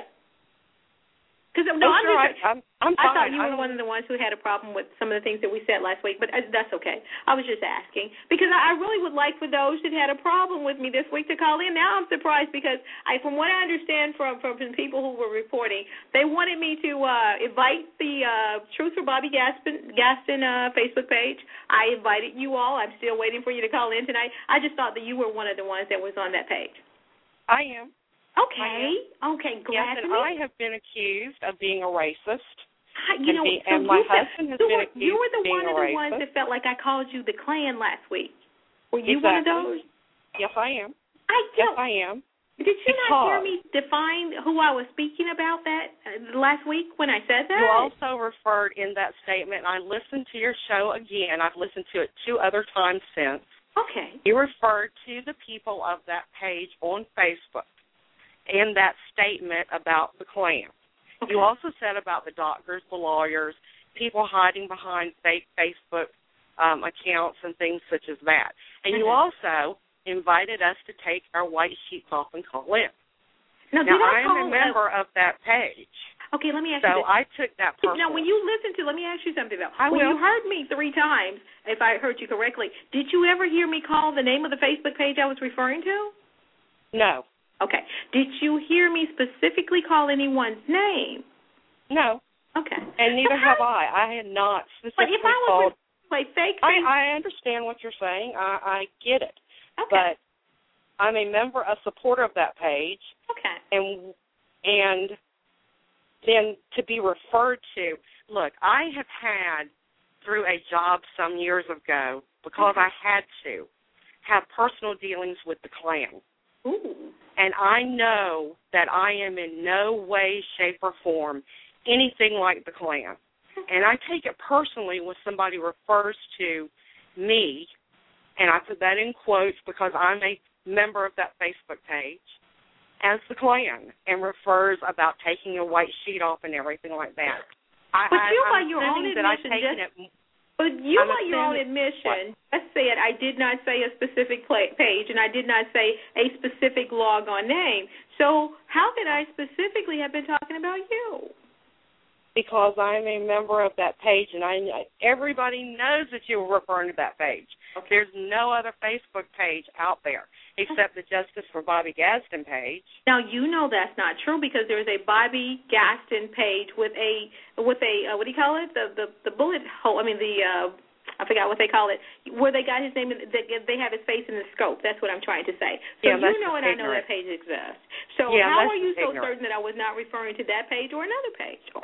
C: Because no,
J: oh,
C: I'm
J: sure,
C: just,
J: I, I'm, I'm
C: I
J: fine.
C: thought you
J: I
C: were one of the ones who had a problem with some of the things that we said last week, but uh, that's okay. I was just asking because I, I really would like for those that had a problem with me this week to call in. Now I'm surprised because I, from what I understand from from people who were reporting, they wanted me to uh, invite the uh, Truth for Bobby Gaston, Gaston uh, Facebook page. I invited you all. I'm still waiting for you to call in tonight. I just thought that you were one of the ones that was on that page.
J: I am.
C: Okay. Okay. Glad
J: yes,
C: to
J: and
C: meet
J: I have been accused of being a racist.
C: You know,
J: and, be,
C: so
J: and my
C: you
J: husband has
C: you
J: been
C: were,
J: accused
C: you were the
J: of being
C: one
J: a
C: of the
J: racist.
C: ones that felt like I called you the Klan last week. Were you
J: exactly.
C: one of those?
J: Yes, I am.
C: I
J: yes, I am.
C: Did you
J: because
C: not hear me define who I was speaking about that uh, last week when I said that?
J: You also referred in that statement, and I listened to your show again. I've listened to it two other times since.
C: Okay.
J: You referred to the people of that page on Facebook in that statement about the Klan. Okay. You also said about the doctors, the lawyers, people hiding behind fake Facebook um, accounts and things such as that. And mm-hmm. you also invited us to take our white sheets off and call in.
C: Now,
J: now
C: I,
J: I am a member of that page.
C: Okay, let me ask
J: so
C: you this.
J: I took that personally.
C: Now, when you listen to, let me ask you something, though.
J: I
C: when
J: will.
C: you heard me three times, if I heard you correctly, did you ever hear me call the name of the Facebook page I was referring to?
J: No.
C: Okay. Did you hear me specifically call anyone's name?
J: No.
C: Okay.
J: And neither have I. I had not specifically
C: But if I
J: called.
C: was like fake,
J: I, I understand what you're saying. I, I get it.
C: Okay.
J: But I'm a member, a supporter of that page.
C: Okay.
J: And and then to be referred to, look, I have had through a job some years ago because
C: okay.
J: I had to have personal dealings with the Klan.
C: Ooh.
J: And I know that I am in no way, shape, or form anything like the Klan. And I take it personally when somebody refers to me, and I put that in quotes because I'm a member of that Facebook page, as the Klan, and refers about taking a white sheet off and everything like that. I,
C: but you,
J: I,
C: by
J: I'm
C: your own
J: that I've
C: admission,
J: taken
C: just,
J: it.
C: But you,
J: I'm
C: by your own admission, just said I did not say a specific play, page, and I did not say a specific log-on name. So how could I specifically have been talking about you?
J: Because I'm a member of that page, and I everybody knows that you were referring to that page. Okay. There's no other Facebook page out there except the Justice for Bobby Gaston page.
C: Now you know that's not true because there's a Bobby Gaston page with a with a uh, what do you call it? The the the bullet hole. I mean the uh, I forgot what they call it. Where they got his name, in, they, they have his face in the scope. That's what I'm trying to say. So
J: yeah,
C: you know and
J: ignorant.
C: I know that page exists. So
J: yeah,
C: how are you so
J: ignorant.
C: certain that I was not referring to that page or another page?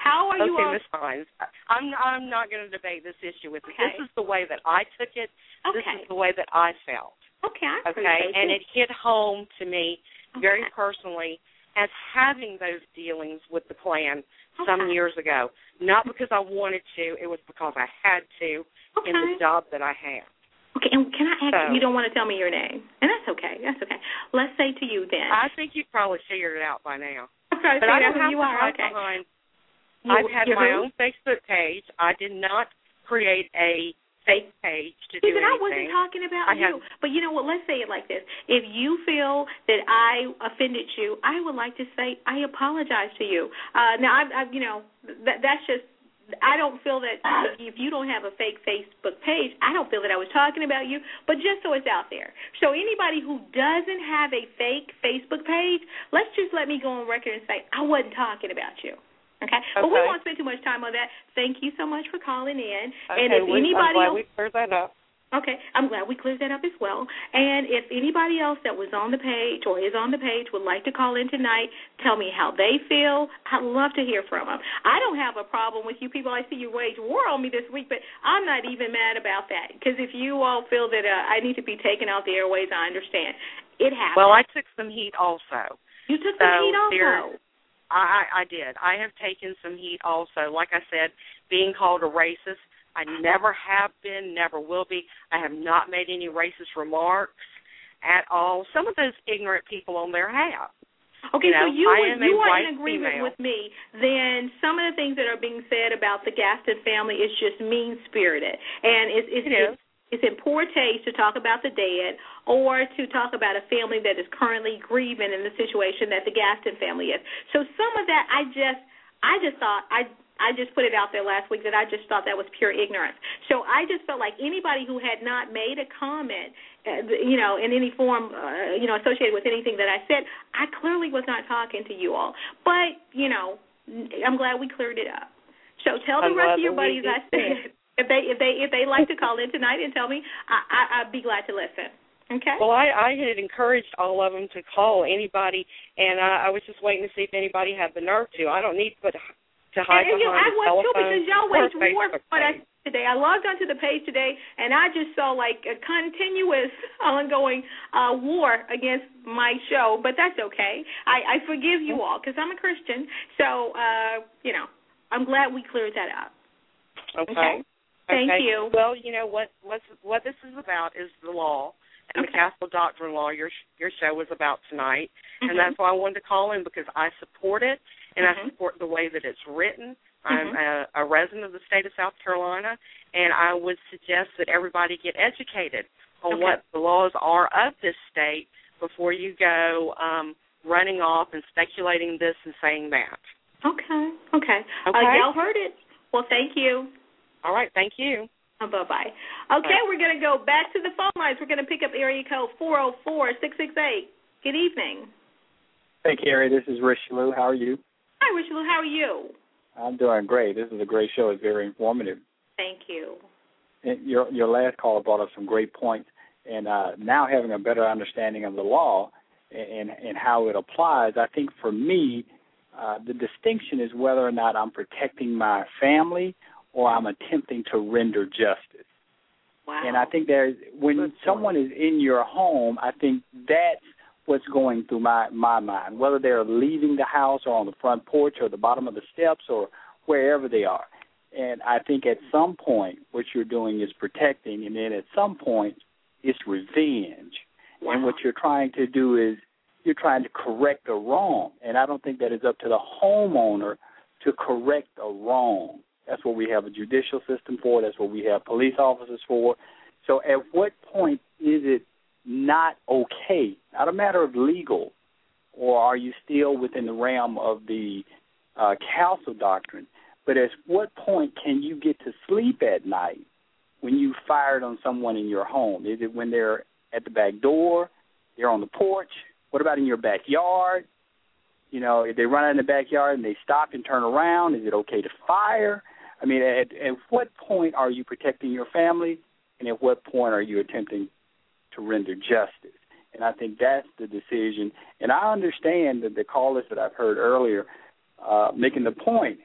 A: How are
J: okay,
A: you all?
J: Miss Hines, I'm I'm not going to debate this issue with you.
A: Okay.
J: This is the way that I took it.
A: Okay.
J: This is the way that I felt.
A: Okay, I
J: okay,
A: appreciate
J: and
A: it.
J: it hit home to me very
A: Okay.
J: personally as having those dealings with the Klan
A: Okay.
J: some years ago. Not because I wanted to, it was because I had to
A: Okay.
J: in the job that I had.
A: Okay, and can I ask
J: So,
A: you, you don't want to tell me your name, and that's okay, that's okay. Let's say to you then.
J: I think you've probably figured it out by now.
A: Okay,
J: But
A: so
J: I
A: that's
J: don't
A: who
J: have
A: you
J: to
A: are.
J: hide
A: Okay.
J: behind.
A: You,
J: I've had my
A: who?
J: own Facebook page. I did not create a fake page to do
A: Listen,
J: anything.
A: I wasn't talking about
J: I
A: you.
J: have,
A: but you know what? Let's say it like this. If you feel that I offended you, I would like to say I apologize to you. Uh, now, I, I, you know, that, that's just, I don't feel that if you don't have a fake Facebook page, I don't feel that I was talking about you, but just so it's out there. So anybody who doesn't have a fake Facebook page, let's just let me go on record and say I wasn't talking about you. Okay?
J: okay.
A: But we won't spend too much time on that. Thank you so much for calling in.
J: Okay,
A: and if
J: we,
A: anybody
J: I'm glad
A: else,
J: we cleared that up.
A: Okay, I'm glad we cleared that up as well. And if anybody else that was on the page or is on the page would like to call in tonight, tell me how they feel. I'd love to hear from them. I don't have a problem with you people. I see you wage war on me this week, but I'm not even mad about that because if you all feel that uh, I need to be taken off the airways, I understand. It happens.
J: Well, I took some heat also.
A: You took
J: so
A: some heat also?
J: There, I, I did. I have taken some heat also. Like I said, being called a racist, I never have been, never will be. I have not made any racist remarks at all. Some of those ignorant people on there have.
A: Okay,
J: you know,
A: so you,
J: I
A: would, you are
J: in
A: agreement
J: female.
A: with me. Then some of the things that are being said about the Gaston family is just mean-spirited. And it's, it's,
J: it is.
A: It's in poor taste to talk about the dead or to talk about a family that is currently grieving in the situation that the Gaston family is. So some of that I just I just thought I I just put it out there last week that I just thought that was pure ignorance. So I just felt like anybody who had not made a comment, uh, you know, in any form, uh, you know, associated with anything that I said, I clearly was not talking to you all. But, you know, I'm glad we cleared it up. So tell the
J: I'm
A: rest of
J: glad
A: your
J: that we
A: buddies I
J: did.
A: said. If they if they if they like to call in tonight and tell me, I, I I'd be glad to listen. Okay.
J: Well, I, I had encouraged all of them to call anybody, and uh, I was just waiting to see if anybody had the nerve to. I don't need to put to hide
A: and, and, you know, I
J: behind
A: was
J: the
A: too
J: telephone
A: because y'all
J: or
A: waged war
J: Facebook
A: for
J: page.
A: us today. I logged onto the page today, and I just saw like a continuous, ongoing uh, war against my show. But that's okay. I, I forgive you all because I'm a Christian. So uh, you know, I'm glad we cleared that up.
J: Okay.
A: Okay. Thank
J: okay.
A: you.
J: Well, you know what what's, what this is about is the law and
A: okay.
J: the Castle Doctrine law. Your your show was about tonight,
A: mm-hmm.
J: and that's why I wanted to call in because I support it and
A: mm-hmm.
J: I support the way that it's written.
A: Mm-hmm.
J: I'm a, a resident of the state of South Carolina, and I would suggest that everybody get educated on
A: okay.
J: what the laws are of this state before you go um, running off and speculating this and saying that.
A: Okay. Okay.
J: Okay.
A: Uh, y'all heard it. Well, thank you.
J: All right. Thank you.
A: Uh, bye-bye. Okay, we're going to go back to the phone lines. We're going to pick up area code four oh four, six six eight. Good evening.
K: Hey, Carrie. This is Richelieu. How are you?
A: Hi, Richelieu. How are you?
K: I'm doing great. This is a great show. It's very informative.
A: Thank you.
K: And your your last caller brought up some great points, and uh, now having a better understanding of the law and, and how it applies, I think for me, uh, the distinction is whether or not I'm protecting my family or I'm attempting to render justice.
A: Wow.
K: And I think there's when
A: Good
K: someone
A: point.
K: is in your home, I think that's what's going through my, my mind, whether they're leaving the house or on the front porch or the bottom of the steps or wherever they are. And I think at some point what you're doing is protecting, and then at some point it's revenge.
A: Wow.
K: And what you're trying to do is you're trying to correct a wrong. And I don't think that is up to the homeowner to correct a wrong. That's what we have a judicial system for. That's what we have police officers for. So at what point is it not okay, not a matter of legal, or are you still within the realm of the uh, Castle Doctrine, but at what point can you get to sleep at night when you fired on someone in your home? Is it when they're at the back door, they're on the porch? What about in your backyard? You know, if they run out in the backyard and they stop and turn around, is it okay to fire? I mean, at, at what point are you protecting your family, and at what point are you attempting to render justice? And I think that's the decision. And I understand that the callers that I've heard earlier uh, making the point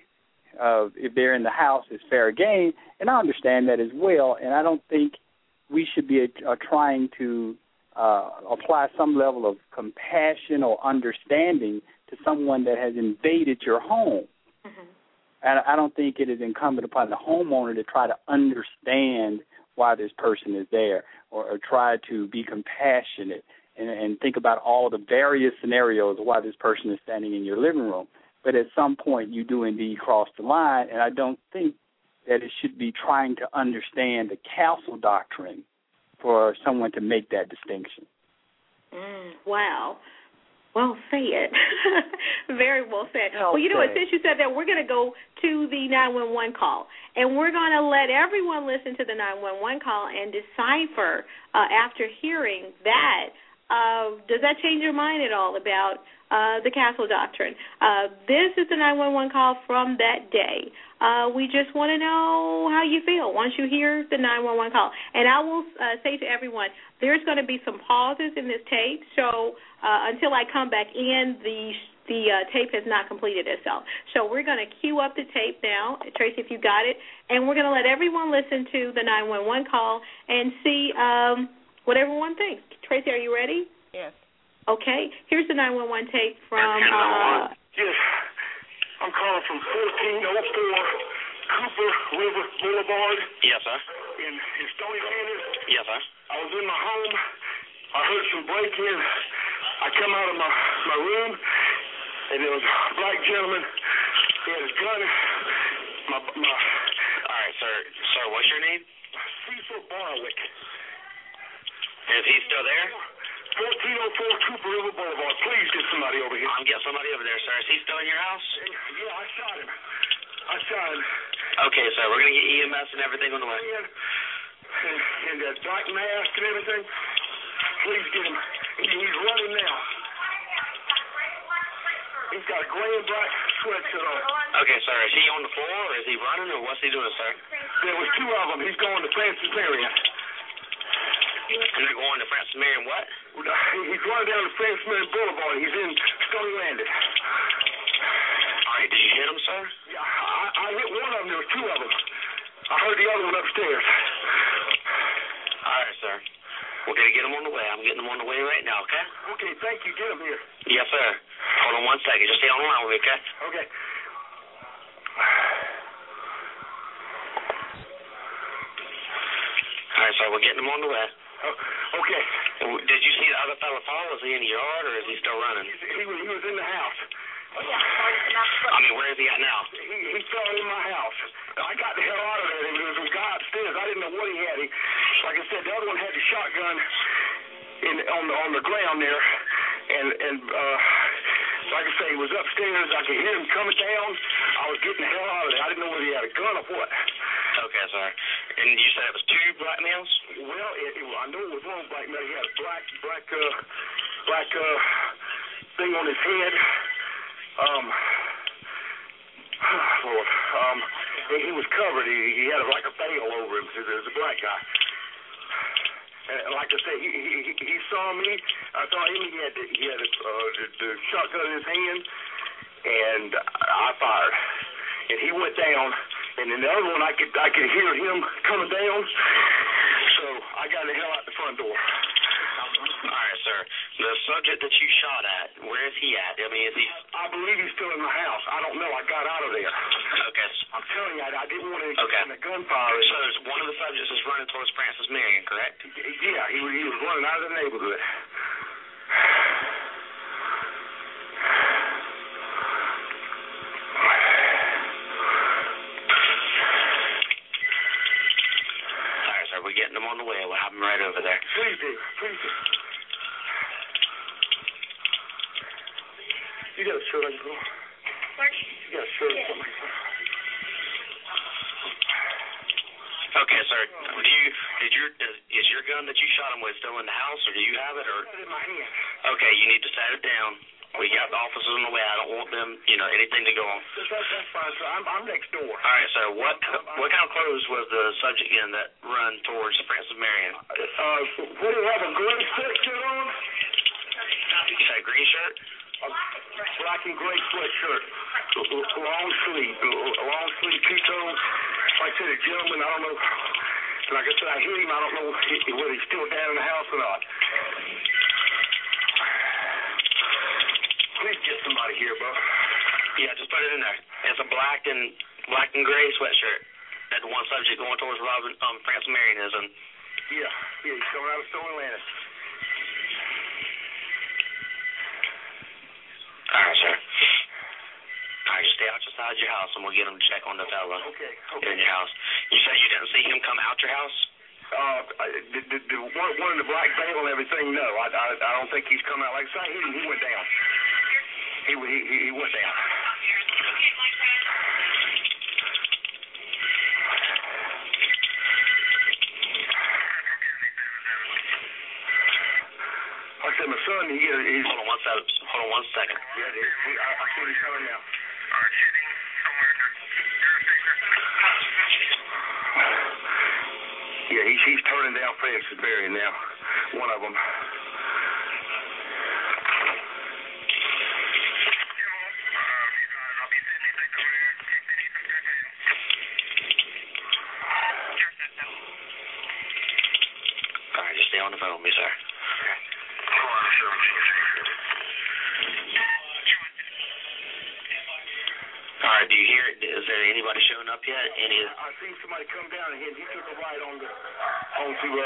K: uh, if they're in the house is fair game, and I understand that as well. And I don't think we should be uh, trying to uh, apply some level of compassion or understanding to someone that has invaded your home. Mm-hmm. And I don't think it is incumbent upon the homeowner to try to understand why this person is there, or, or try to be compassionate and, and think about all the various scenarios of why this person is standing in your living room. But at some point, you do indeed cross the line, and I don't think that it should be trying to understand the castle doctrine for someone to make that distinction.
C: Mm, wow. Well said. Very well said.
K: Okay.
C: Well, you know what, since you said that, we're going to go to the nine one one call, and we're going to let everyone listen to the nine one one call and decipher uh, after hearing that. Uh, does that change your mind at all about uh, the castle doctrine? Uh, this is the nine one one call from that day. Uh, we just want to know how you feel once you hear the nine one one call. And I will uh, say to everyone, there's going to be some pauses in this tape, so uh, until I come back in, the the uh, tape has not completed itself. So we're going to cue up the tape now. Tracy, if you got it. And we're going to let everyone listen to the nine one one call and see um, what everyone thinks. Tracy, are you ready?
L: Yes.
C: Okay. Here's the nine one one tape from... Uh,
M: yes. I'm calling from fourteen oh four Cooper River Boulevard.
N: Yes, sir.
M: In, in Stony Landing.
N: Yes, sir.
M: I was in my home. I heard some breaking. I come out of my, my room, and there was a black gentleman. He had his gun. My, my.
N: All right, sir. Sir, what's your name?
M: Cecil Barwick.
N: Is he still there?
M: fourteen oh four Cooper River Boulevard. Please get somebody over here.
N: I'll get somebody over there, sir. Is he still in your house?
M: Yeah, I shot him. I shot him.
N: Okay, sir. We're going to get E M S and everything on the way.
M: And, and that black mask and everything. Please get him. He, he's running now. He's got a gray and black sweatshirt on.
N: Okay, sir. Is he on the floor, or is he running, or what's he doing, sir?
M: There was two of them. He's going to Francis Marion.
N: And they're going to Francis Marion what?
M: He's running down to Francis Marion Boulevard. He's in Stony Landing.
N: All right, did you hit him, sir?
M: Yeah, I, I hit one of them. There were two of them. I heard the other one upstairs.
N: All right, sir. We're going to get him on the way. I'm getting him on the way right now, okay?
M: Okay, thank you. Get him here.
N: Yes, sir. Hold on one second. Just stay on the line with me, okay?
M: Okay.
N: All right, sir. We're getting him on the way.
M: Oh, okay.
N: Did you see the other fellow fall? Is he in the yard, or is he still running?
M: He was, he was in the house.
N: I mean, where is he at now?
M: He, he fell in my house. I got the hell out of there. There was a guy upstairs. I didn't know what he had. He, like I said, the other one had the shotgun in on the on the ground there, and and uh, like I say, he was upstairs. I could hear him coming down. I was getting the hell out of there. I didn't know whether he had a gun or what.
N: Okay, sir. And you said it was two black males?
M: Well, it, it, I know it was one black male. He had a black black uh black uh thing on his head. Um, Lord, um, he was covered. He, he had like a veil over him. There was a black guy. And like I said, he he, he saw me. I saw him. He had the, he had a, uh, the, the shotgun in his hand, and I fired. And he went down. And then the other one, I could I could hear him coming down. So I got the hell out the front door.
N: All right, sir. The subject that you shot at, where is he at? I mean, is he...
M: I believe he's still in my house. I don't know. I got out of there.
N: Okay.
M: I'm telling you, I, I didn't want to
N: okay.
M: get in a gunfire.
N: So one of the subjects is running towards Francis Marion, correct?
M: Yeah, he, he was running out of the neighborhood.
N: All right, sir. We're getting him on the way. We'll have him right over there.
M: Please do. Please do. You got a shirt on your floor? You got a shirt on something?
N: Okay, sir. Do you did your is, is your gun that you shot him with still in the house, or do you have it, or?
M: I got it in my hand.
N: Okay, you need to set it down. We got the officers on the way. I don't want them, you know, anything to go on.
M: That's, that's fine, sir. I'm, I'm next door.
N: All right, sir. What what kind of clothes was the subject in that run towards Francis Marion?
M: Uh, what do you have, a gray sweatshirt on?
N: You say a green shirt?
M: A black and gray sweatshirt, long sleeve, long sleeve two-tone. Like I said, a gentleman, I don't know. Like I said, I hit him. I don't know whether he's still down in the house or not. Please get somebody here, bro.
N: Yeah, just put it in there. It's a black and black and gray sweatshirt. That one subject going towards Robin, um, France Marionism.
M: Yeah, yeah, he's coming out of Stone Atlantis.
N: All right, sir. All right, just stay outside your house, and we'll get him to check on the fella.
M: Okay, okay.
N: In your house. You said you didn't see him come out your house?
M: Uh, the, the, the one, one in the black veil and everything. No, I, I, I don't think he's come out. Like I said, he, he went down. He, he, he went down. Like I said, my son, he, he's...
N: Hold on one second. Hold on one second.
M: Yeah, it is. I, I see he's coming now.
N: All right, shooting somewhere.
M: Yeah, he's, he's turning down Francis Berry now. One of them.
N: All right, just stay on the phone with me, sir. All right, do you hear it? Is there anybody showing up yet? Any?
M: I seen somebody come down and he, he took a ride on the onto uh.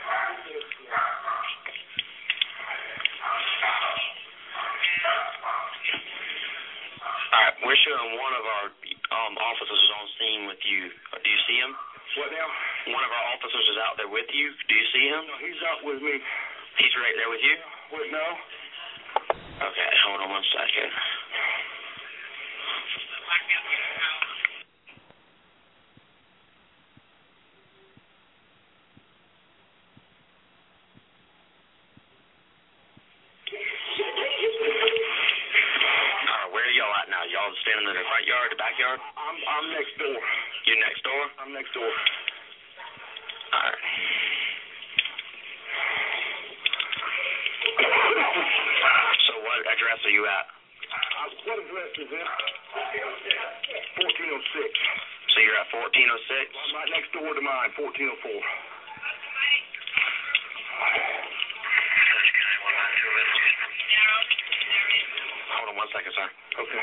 N: All right, we're showing one of our um, officers is on scene with you. Do you see him?
M: What now?
N: One of our officers is out there with you. Do you see him?
M: No, he's out with me.
N: He's right there with you?
M: What, no?
N: Okay, hold on one second. Y'all standing in the front yard, the backyard?
M: I'm I'm next door.
N: You're next door?
M: I'm next door.
N: All right. So what address are you at?
M: Uh, what address is it? fourteen oh six.
N: So you're at fourteen oh six?
M: I'm right next door to mine, fourteen oh four.
N: Hold on one second, sir.
M: Okay.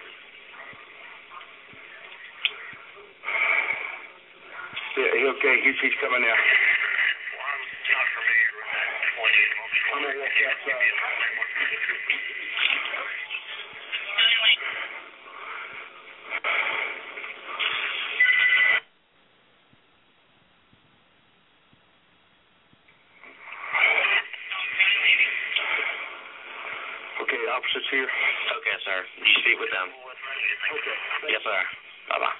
M: Yeah, okay, he's, he's coming now.
N: Well, I'm not familiar with that.
M: I'm going to walk outside. Okay, officers here.
N: Okay, sir. You speak with them.
M: Okay.
N: Yes, sir. Bye-bye.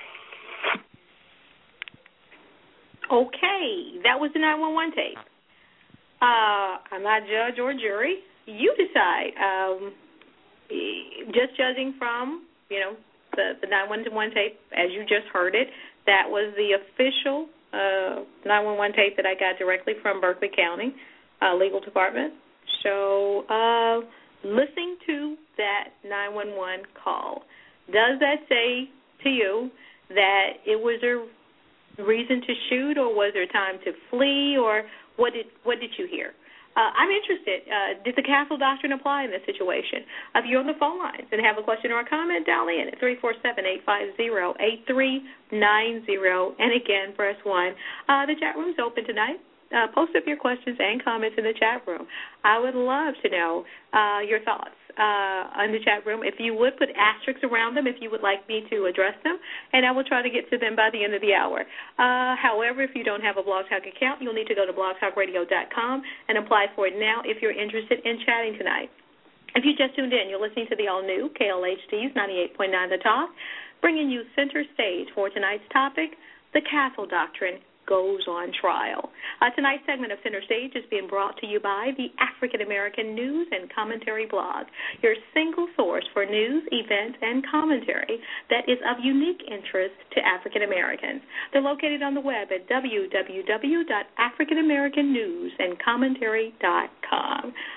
C: Okay, that was the nine one one tape. Uh, I'm not judge or jury. You decide. Um, just judging from, you know, the, the nine one one tape, as you just heard it, that was the official uh, nine one one tape that I got directly from Berkeley County uh, Legal Department. So uh, listening to that nine one one call, does that say to you that it was a reason to shoot, or was there time to flee, or what did what did you hear? Uh, I'm interested. Uh, did the Castle Doctrine apply in this situation? If you're on the phone lines and have a question or a comment, dial in at three four seven, eight five zero, eight three nine zero. And again, press one. Uh, the chat room's open tonight. Uh, post up your questions and comments in the chat room. I would love to know uh, your thoughts uh, on the chat room. If you would, put asterisks around them if you would like me to address them, and I will try to get to them by the end of the hour. Uh, however, if you don't have a Blog Talk account, you'll need to go to blog talk radio dot com and apply for it now if you're interested in chatting tonight. If you just tuned in, you're listening to the all-new K L H D's ninety-eight point nine The Talk, bringing you center stage for tonight's topic, the Castle Doctrine goes on trial. Uh, tonight's segment of Center Stage is being brought to you by the African American News and Commentary blog, your single source for news, events, and commentary that is of unique interest to African Americans. They're located on the web at w w w dot african american news and commentary dot com.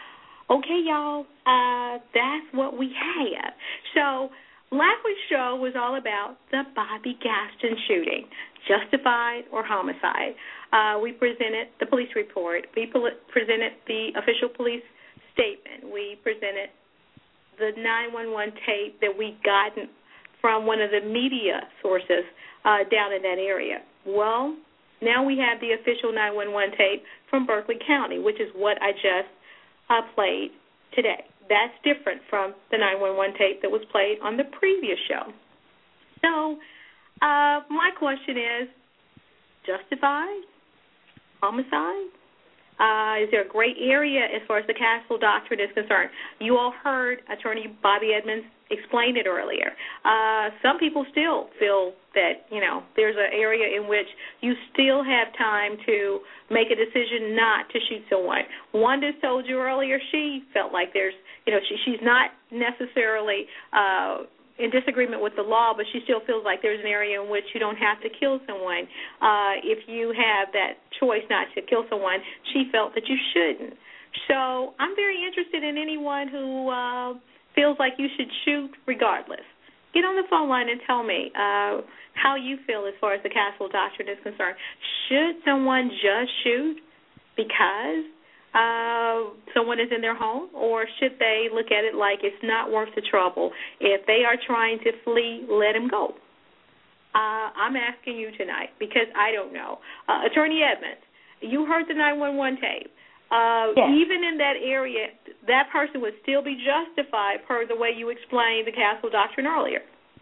C: Okay, y'all, uh, that's what we have. So last week's show was all about the Bobby Gaston shooting, justified or homicide. Uh, we presented the police report. We pol- presented the official police statement. We presented the nine one one tape that we gotten from one of the media sources uh, down in that area. Well, now we have the official nine one one tape from Berkeley County, which is what I just uh, played today. That's different from the nine one one tape that was played on the previous show. So uh, my question is, justified? Homicide? Uh, is there a gray area as far as the Castle Doctrine is concerned? You all heard Attorney Bobby Edmonds explain it earlier. Uh, some people still feel that, you know, there's an area in which you still have time to make a decision not to shoot someone. Wanda told you earlier she felt like there's, you know, she, she's not necessarily uh, in disagreement with the law, but she still feels like there's an area in which you don't have to kill someone. Uh, if you have that choice not to kill someone, she felt that you shouldn't. So I'm very interested in anyone who uh, feels like you should shoot regardless. Get on the phone line and tell me uh, how you feel as far as the Castle Doctrine is concerned. Should someone just shoot because Uh, someone is in their home, or should they look at it like it's not worth the trouble? If they are trying to flee, let them go. Uh, I'm asking you tonight because I don't know. Uh, Attorney Edmonds, you heard the nine one one tape. Uh,
A: yes.
C: Even in that area, that person would still be justified per the way you explained the Castle Doctrine earlier.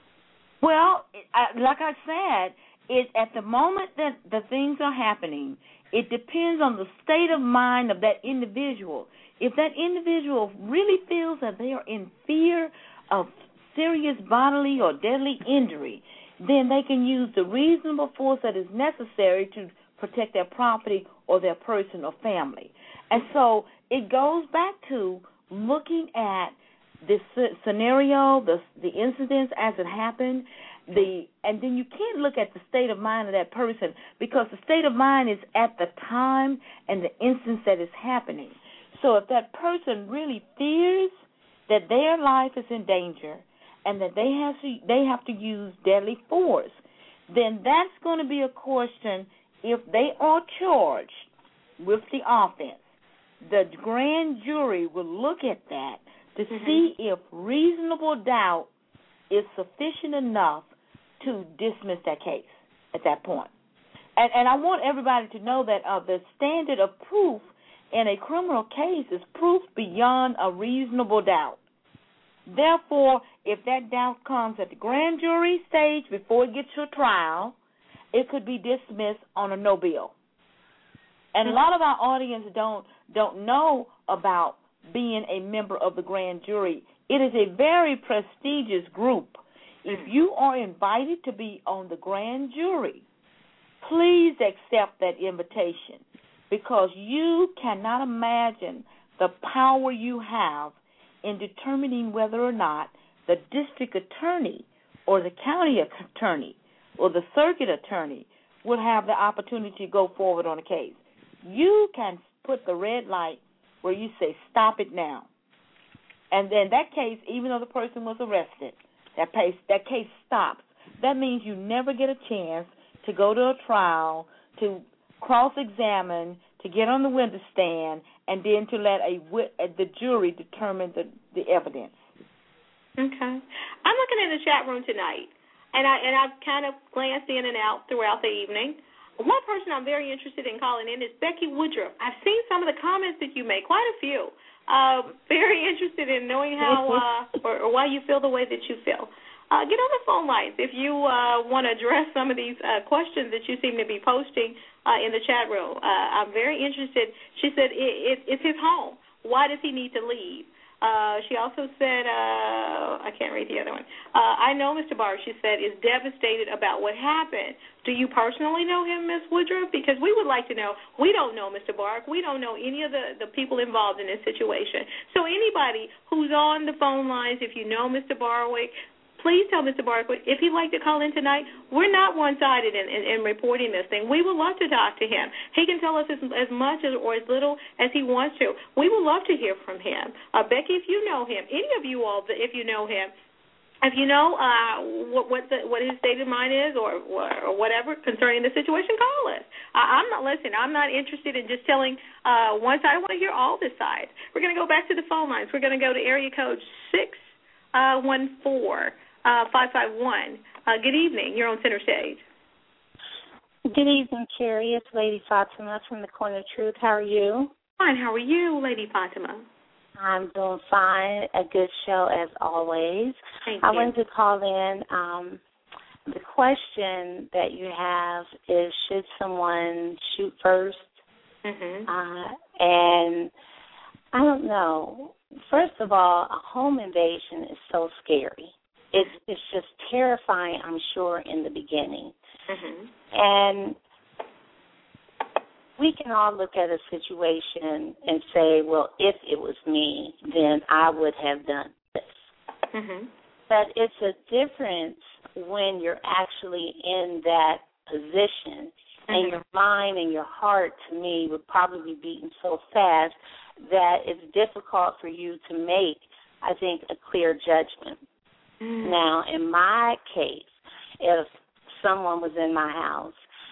A: Well, I, like I said, it, at the moment that the things are happening, it depends on the state of mind of that individual. If that individual really feels that they are in fear of serious bodily or deadly injury, then they can use the reasonable force that is necessary to protect their property or their person or family. And so it goes back to looking at the scenario, the the incidents as it happened, the and then you can't look at the state of mind of that person, because the state of mind is at the time and the instance that is happening. So if that person really fears that their life is in danger and that they have to they have to use deadly force, then that's going to be a question. If they are charged with the offense, the grand jury will look at that to mm-hmm. see if reasonable doubt is sufficient enough to dismiss that case at that point. And, and I want everybody to know that uh, the standard of proof in a criminal case is proof beyond a reasonable doubt. Therefore, if that doubt comes at the grand jury stage before it gets to a trial, it could be dismissed on a no bill. And a lot of our audience don't don't know about being a member of the grand jury. It is a very prestigious group. If you are invited to be on the grand jury, please accept that invitation, because you cannot imagine the power you have in determining whether or not the district attorney or the county attorney or the circuit attorney will have the opportunity to go forward on a case. You can put the red light where you say, stop it now. And then that case, even though the person was arrested, that case, that case stops. That means you never get a chance to go to a trial, to cross-examine, to get on the witness stand, and then to let a the jury determine the, the evidence.
C: Okay. I'm looking in the chat room tonight, and, I, and I've kind of glanced in and out throughout the evening. One person I'm very interested in calling in is Becky Woodruff. I've seen some of the comments that you make, quite a few. Uh, very interested in knowing how uh, or, or why you feel the way that you feel. Uh, get on the phone lines if you uh, want to address some of these uh, questions that you seem to be posting uh, in the chat room. Uh, I'm very interested. She said it, it, it's his home. Why does he need to leave? Uh, she also said, uh, I can't read the other one. Uh, I know Mister Barr, she said, is devastated about what happened. Do you personally know him, Miz Woodruff? Because we would like to know. We don't know Mister Bark. We don't know any of the, the people involved in this situation. So anybody who's on the phone lines, if you know Mister Barwick, please tell Mister Barkley if he'd like to call in tonight. We're not one-sided in, in, in reporting this thing. We would love to talk to him. He can tell us as, as much as, or as little as he wants to. We would love to hear from him. Uh, Becky, if you know him, any of you all, if you know him, if you know uh, what what, the, what his state of mind is or or whatever concerning the situation, call us. I, I'm not listening. I'm not interested in just telling uh, one side. I want to hear all the sides. We're going to go back to the phone lines. We're going to go to area code six one four five five one. Uh, good evening. You're on Center Stage.
L: Good evening, Carrie. It's Lady Fatima from the Corner of Truth. How are you?
C: Fine. How are you, Lady Fatima?
L: I'm doing fine. A good show as always.
C: Thank
L: I
C: you.
L: wanted to call in. Um, the question that you have is, should someone shoot first?
C: Mm-hmm.
L: Uh, and I don't know. First of all, a home invasion is so scary. It's it's just terrifying, I'm sure, in the beginning.
C: Mm-hmm.
L: And we can all look at a situation and say, well, if it was me, then I would have done this.
C: Mm-hmm.
L: But it's a difference when you're actually in that position, mm-hmm. and your mind and your heart, to me, would probably be beating so fast that it's difficult for you to make, I think, a clear judgment. Mm-hmm. Now, in my case, if someone was in my house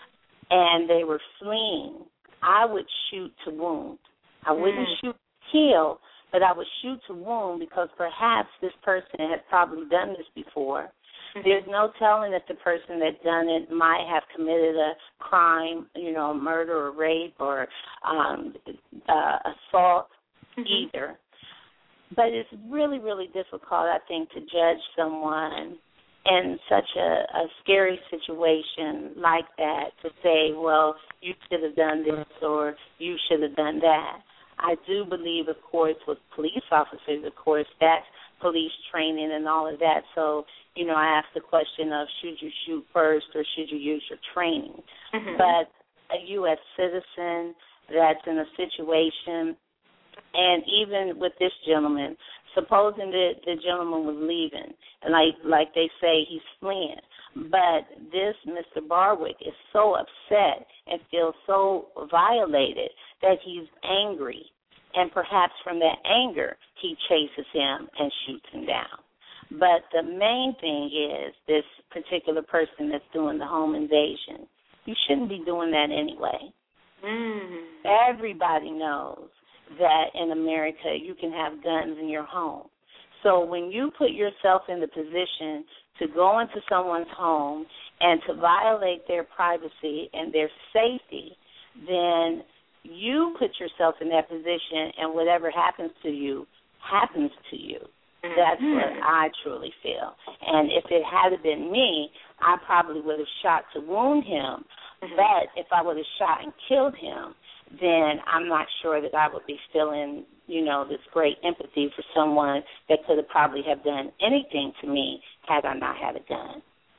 L: and they were fleeing, I would shoot to wound. I wouldn't mm. shoot to kill, but I would shoot to wound because perhaps this person had probably done this before. Mm-hmm. There's no telling if the person that done it might have committed a crime, you know, murder or rape or um, uh, assault mm-hmm. either. But it's really, really difficult, I think, to judge someone in such a, a scary situation like that, to say, well, you should have done this or you should have done that. I do believe, of course, with police officers, of course, that's police training and all of that. So, you know, I ask the question of, should you shoot first or should you use your training? Mm-hmm. But a U S citizen that's in a situation, and even with this gentleman, supposing that the gentleman was leaving, and like like they say, he's fleeing. But this Mister Barwick is so upset and feels so violated that he's angry. And perhaps from that anger, he chases him and shoots him down. But the main thing is this particular person that's doing the home invasion, you shouldn't be doing that anyway. Mm. Everybody knows that in America you can have guns in your home. So when you put yourself in the position to go into someone's home and to violate their privacy and their safety, then you put yourself in that position, and whatever happens to you, happens to you. That's what I truly feel. And if it had been me, I probably would have shot to wound him. But if I would have shot and killed him, then I'm not sure that I would be feeling, you know, this great empathy for someone that could have probably have done anything to me had I not had a gun.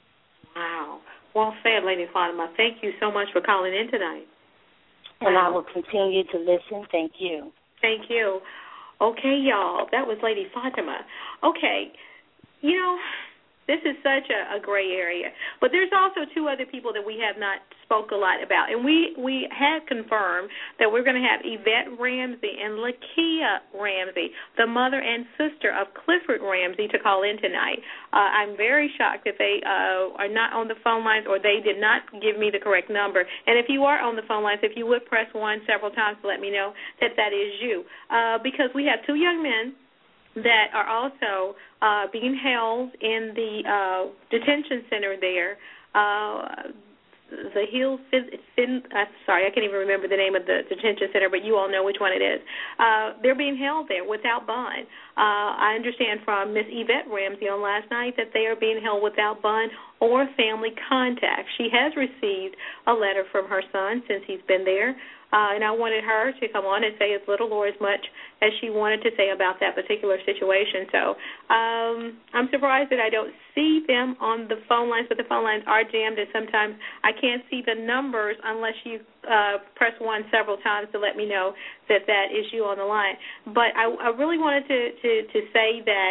C: Wow. Well said, Lady Fatima. Thank you so much for calling in tonight.
L: And I will continue to listen. Thank you.
C: Thank you. Okay, y'all, that was Lady Fatima. Okay, you know, this is such a, a gray area. But there's also two other people that we have not spoke a lot about. And we, we had confirmed that we're going to have Yvette Ramsey and Lakia Ramsey, the mother and sister of Clifford Ramsey, to call in tonight. Uh, I'm very shocked that they uh, are not on the phone lines, or they did not give me the correct number. And if you are on the phone lines, if you would press one several times to let me know that that is you. Uh, because we have two young men that are also uh, being held in the uh, detention center there. Uh, the Hill, fin, fin, uh, sorry, I can't even remember the name of the detention center, but you all know which one it is. Uh, they're being held there without bond. Uh, I understand from Miss Yvette Ramsey on last night that they are being held without bond or family contact. She has received a letter from her son since he's been there. Uh, and I wanted her to come on and say as little or as much as she wanted to say about that particular situation. So um, I'm surprised that I don't see them on the phone lines, but the phone lines are jammed, and sometimes I can't see the numbers unless you uh, press one several times to let me know that that is you on the line. But I, I really wanted to, to, to say that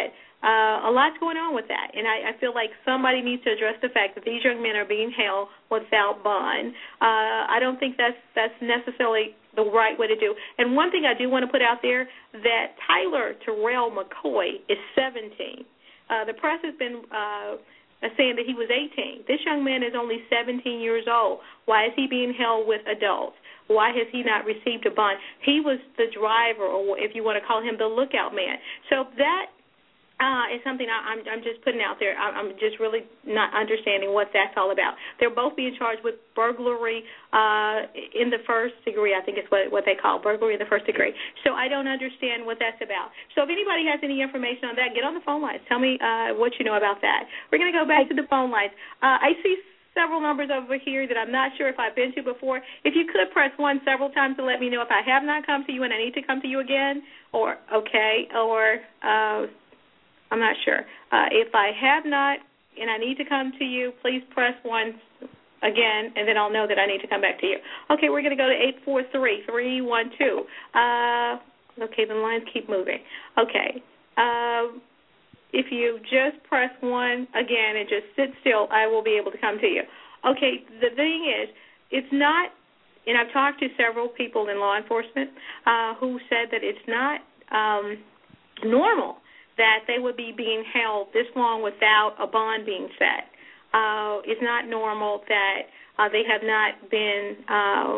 C: Uh, a lot's going on with that, and I, I feel like somebody needs to address the fact that these young men are being held without bond. Uh, I don't think that's that's necessarily the right way to do. And one thing I do want to put out there, that Tyler Terrell McCoy is seventeen. Uh, the press has been uh, saying that he was eighteen. This young man is only seventeen years old. Why is he being held with adults? Why has he not received a bond? He was the driver, or if you want to call him the lookout man. So that Uh, it's something I, I'm, I'm just putting out there. I'm just really not understanding what that's all about. They're both being charged with burglary uh, in the first degree, I think is what, what they call burglary in the first degree. So I don't understand what that's about. So if anybody has any information on that, get on the phone lines. Tell me uh, what you know about that. We're going to go back to the phone lines. Uh, I see several numbers over here that I'm not sure if I've been to before. If you could press one several times to let me know if I have not come to you and I need to come to you again, or okay, or uh, I'm not sure. Uh, if I have not and I need to come to you, please press one again, and then I'll know that I need to come back to you. Okay, we're going to go to eight four three, three one two. Uh, okay, the lines keep moving. Okay. Uh, if you just press one again and just sit still, I will be able to come to you. Okay, the thing is, it's not, and I've talked to several people in law enforcement uh, who said that it's not um, normal that they would be being held this long without a bond being set. Uh, it's not normal that uh, they have not been, uh,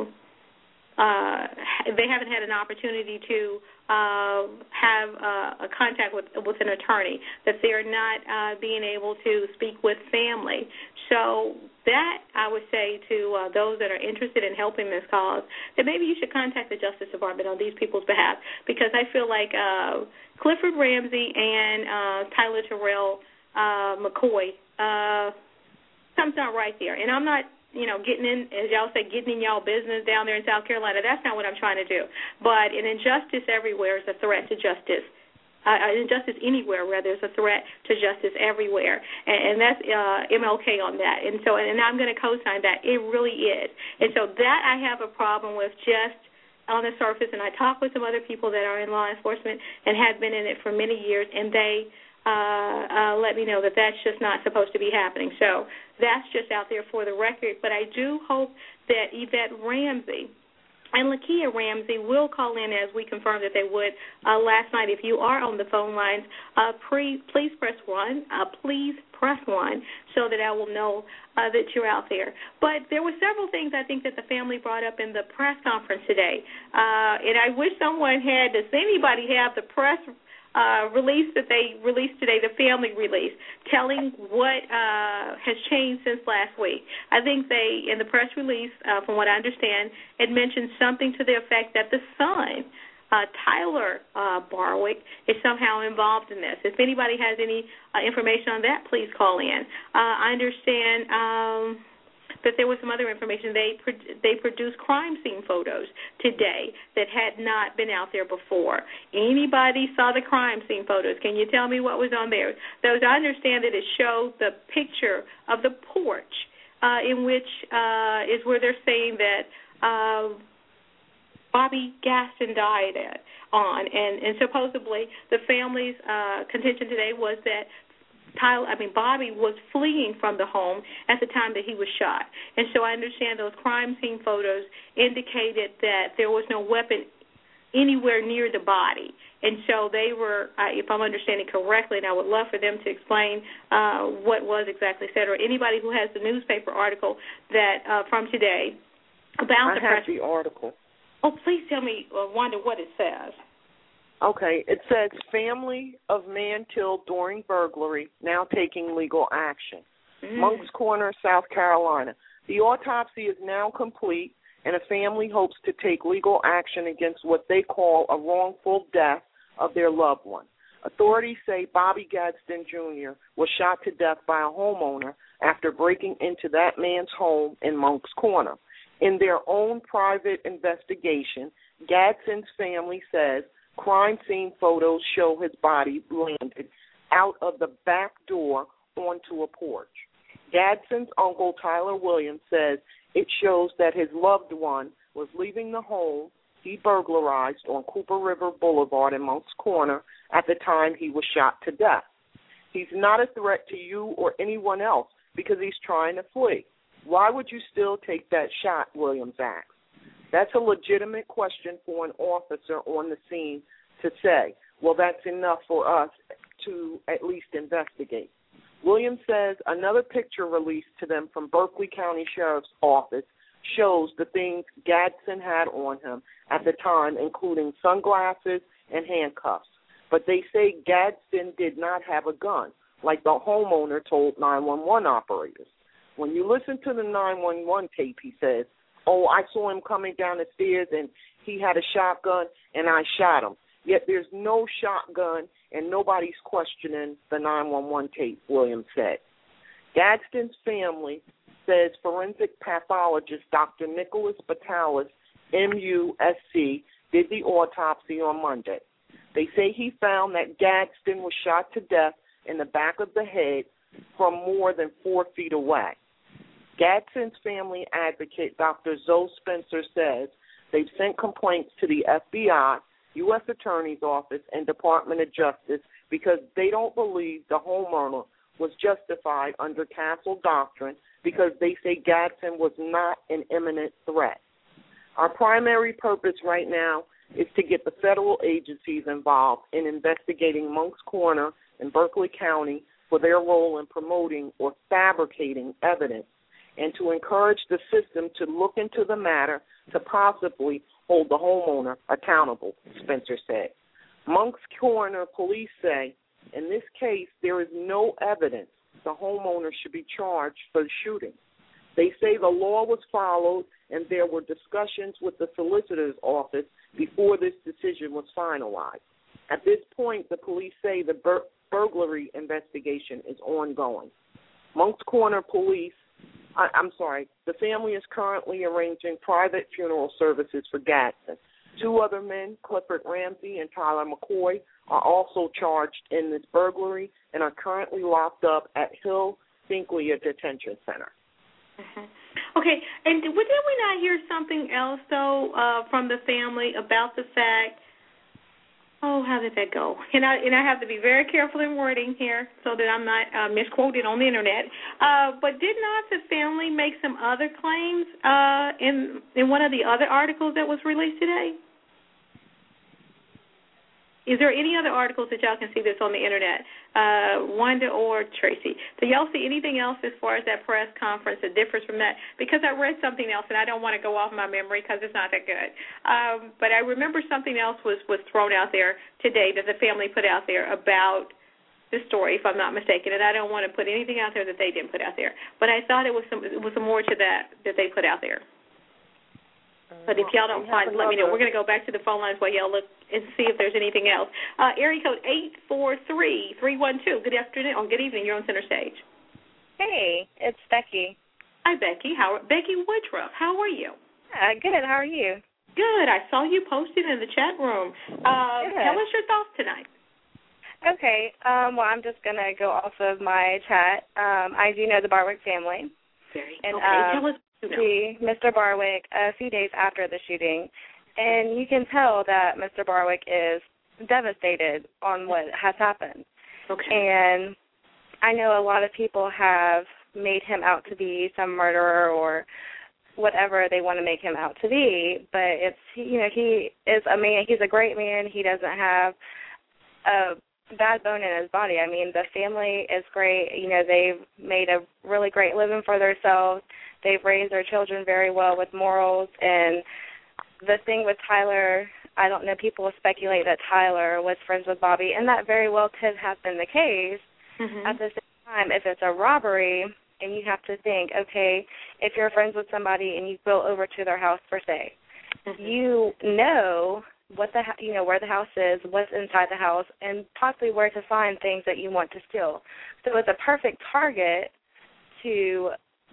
C: uh, they haven't had an opportunity to uh, have uh, a contact with with an attorney, that they're not uh, being able to speak with family. So that, I would say to uh, those that are interested in helping this cause, that maybe you should contact the Justice Department on these people's behalf, because I feel like uh, Clifford Ramsey and uh, Tyler Terrell uh, McCoy, uh, something's not right there. And I'm not, you know, getting in, as y'all say, getting in y'all business down there in South Carolina. That's not what I'm trying to do. But an injustice everywhere is a threat to justice. Uh, injustice anywhere, rather, is a threat to justice everywhere, and, and that's uh, M L K on that. And so, and I'm going to co-sign that. It really is. And so that I have a problem with just on the surface. And I talk with some other people that are in law enforcement and have been in it for many years, and they uh, uh, let me know that that's just not supposed to be happening. So that's just out there for the record. But I do hope that Yvette Ramsey and Lakia Ramsey will call in, as we confirmed that they would uh, last night. If you are on the phone lines, uh, pre, please press one. Uh, please press one so that I will know uh, that you're out there. But there were several things I think that the family brought up in the press conference today. Uh, and I wish someone had, does anybody have the press Uh, release that they released today, the family release, telling what uh, has changed since last week. I think they, in the press release, uh, from what I understand, had mentioned something to the effect that the son, uh, Tyler uh, Barwick, is somehow involved in this. If anybody has any uh, information on that, please call in. Uh, I understand um, that there was some other information. They pro- they produced crime scene photos today that had not been out there before. Anybody saw the crime scene photos? Can you tell me what was on there? Those, I understand that it showed the picture of the porch uh, in which uh, is where they're saying that uh, Bobby Gaston died at, on. And, and supposedly the family's uh, contention today was that Tyler, I mean, Bobby was fleeing from the home at the time that he was shot. And so I understand those crime scene photos indicated that there was no weapon anywhere near the body. And so they were, uh, if I'm understanding correctly, and I would love for them to explain uh, what was exactly said, or anybody who has the newspaper article that uh, from today about
D: I
C: the
D: have
C: press.
D: the article.
C: Oh, please tell me, uh, Wanda, what it says.
D: Okay, it says family of man killed during burglary now taking legal action. Mm. Moncks Corner, South Carolina. The autopsy is now complete, and a family hopes to take legal action against what they call a wrongful death of their loved one. Authorities say Bobby Gadsden Junior was shot to death by a homeowner after breaking into that man's home in Moncks Corner. In their own private investigation, Gadsden's family says crime scene photos show his body landed out of the back door onto a porch. Gadsden's uncle, Tyler Williams, says it shows that his loved one was leaving the home he burglarized on Cooper River Boulevard in Moncks Corner at the time he was shot to death. He's not a threat to you or anyone else because he's trying to flee. Why would you still take that shot, Williams asked. That's a legitimate question for an officer on the scene to say, well, that's enough for us to at least investigate. Williams says another picture released to them from Berkeley County Sheriff's Office shows the things Gadsden had on him at the time, including sunglasses and handcuffs. But they say Gadsden did not have a gun, like the homeowner told nine one one operators. When you listen to the nine one one tape, he says, oh, I saw him coming down the stairs and he had a shotgun and I shot him. Yet there's no shotgun and nobody's questioning the nine one one tape, Williams said. Gadsden's family says forensic pathologist Doctor Nicholas Batalis, M U S C, did the autopsy on Monday. They say he found that Gadsden was shot to death in the back of the head from more than four feet away. Gadsden's family advocate, Doctor Zoe Spencer, says they've sent complaints to the F B I, U S Attorney's Office, and Department of Justice because they don't believe the homeowner was justified under Castle Doctrine because they say Gadsden was not an imminent threat. Our primary purpose right now is to get the federal agencies involved in investigating Moncks Corner and Berkeley County for their role in promoting or fabricating evidence, and to encourage the system to look into the matter to possibly hold the homeowner accountable, Spencer said. Moncks Corner police say, in this case, there is no evidence the homeowner should be charged for the shooting. They say the law was followed and there were discussions with the solicitor's office before this decision was finalized. At this point, the police say the bur- burglary investigation is ongoing. Moncks Corner police I, I'm sorry, the family is currently arranging private funeral services for Gadsden. Two other men, Clifford Ramsey and Tyler McCoy, are also charged in this burglary and are currently locked up at Hill Finklia Detention Center.
C: Mm-hmm. Okay, and did we not hear something else, though, uh, from the family about the fact, oh, how did that go? And I and I have to be very careful in wording here so that I'm not uh, misquoted on the Internet. Uh, but did not the family make some other claims uh, in in one of the other articles that was released today? Is there any other articles that y'all can see that's on the Internet, uh, Wanda or Tracy? Do y'all see anything else as far as that press conference that differs from that? Because I read something else, and I don't want to go off my memory because it's not that good. Um, but I remember something else was, was thrown out there today that the family put out there about the story, if I'm not mistaken, and I don't want to put anything out there that they didn't put out there. But I thought it was some, it was some more to that that they put out there. But if y'all don't find, let me know. We're going to go back to the phone lines while y'all look and see if there's anything else. Uh, area code eight four three, three one two. Good afternoon. Oh, good evening. You're on Center Stage.
O: Hey, it's Becky.
C: Hi, Becky. How Becky Woodruff. How are you?
O: Uh, good. How are you?
C: Good. I saw you posted in the chat room. Uh, tell us your thoughts tonight.
O: Okay. Um, well, I'm just going to go off of my chat. Um, I do know the Barwick family.
C: Very
O: and,
C: okay.
O: Um,
C: tell us.
O: See Mister Barwick a few days after the shooting, and you can tell that Mister Barwick is devastated on what has happened.
C: Okay.
O: And I know a lot of people have made him out to be some murderer or whatever they want to make him out to be, but it's, you know, he is a man, he's a great man, he doesn't have a bad bone in his body. I mean, the family is great, you know, they've made a really great living for themselves. They've raised their children very well with morals. And the thing with Tyler, I don't know, people speculate that Tyler was friends with Bobby, and that very well could have been the case.
C: Mm-hmm.
O: At the same time, if it's a robbery, and you have to think, okay, if you're friends with somebody and you go over to their house per se, mm-hmm. you know what the you know where the house is, what's inside the house, and possibly where to find things that you want to steal. So it's a perfect target to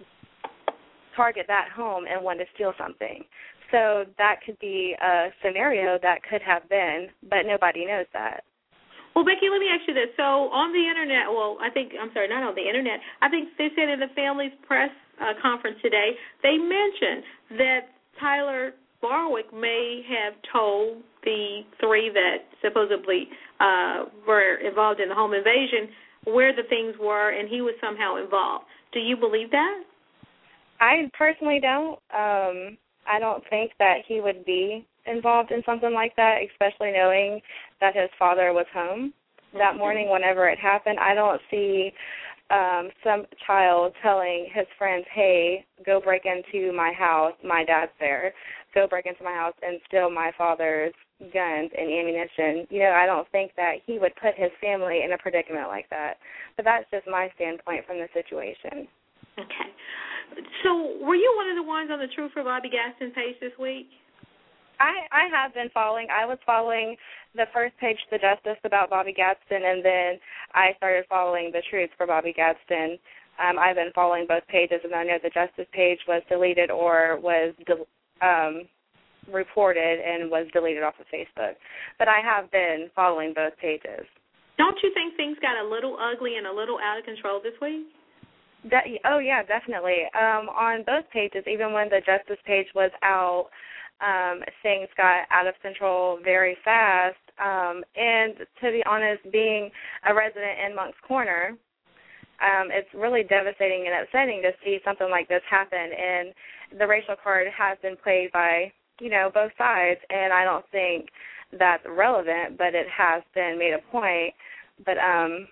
O: target that home and want to steal something. So that could be a scenario that could have been, but nobody knows that.
C: Well, Becky, let me ask you this. So on the Internet, well, I think, I'm sorry, not on the Internet, I think they said in the family's press uh, conference today, they mentioned that Tyler Barwick may have told the three that supposedly uh, were involved in the home invasion where the things were and he was somehow involved. Do you believe that?
O: I personally don't. Um, I don't think that he would be involved in something like that, especially knowing that his father was home that morning whenever it happened. I don't see um, some child telling his friends, hey, go break into my house, my dad's there, go break into my house and steal my father's guns and ammunition. You know, I don't think that he would put his family in a predicament like that. But that's just my standpoint from the situation.
C: Okay. So were you one of the ones on the Truth for Bobby Gaston page this week?
O: I, I have been following. I was following the first page, The Justice, about Bobby Gaston, and then I started following The Truth for Bobby Gaston. Um, I've been following both pages, and I know the Justice page was deleted or was de- um, reported and was deleted off of Facebook. But I have been following both pages.
C: Don't you think things got a little ugly and a little out of control this week?
O: De- oh, yeah, definitely. Um, on both pages, even when the Justice page was out, um, things got out of control very fast. Um, and to be honest, being a resident in Moncks Corner, um, it's really devastating and upsetting to see something like this happen. And the racial card has been played by, you know, both sides, and I don't think that's relevant, but it has been made a point. But, um,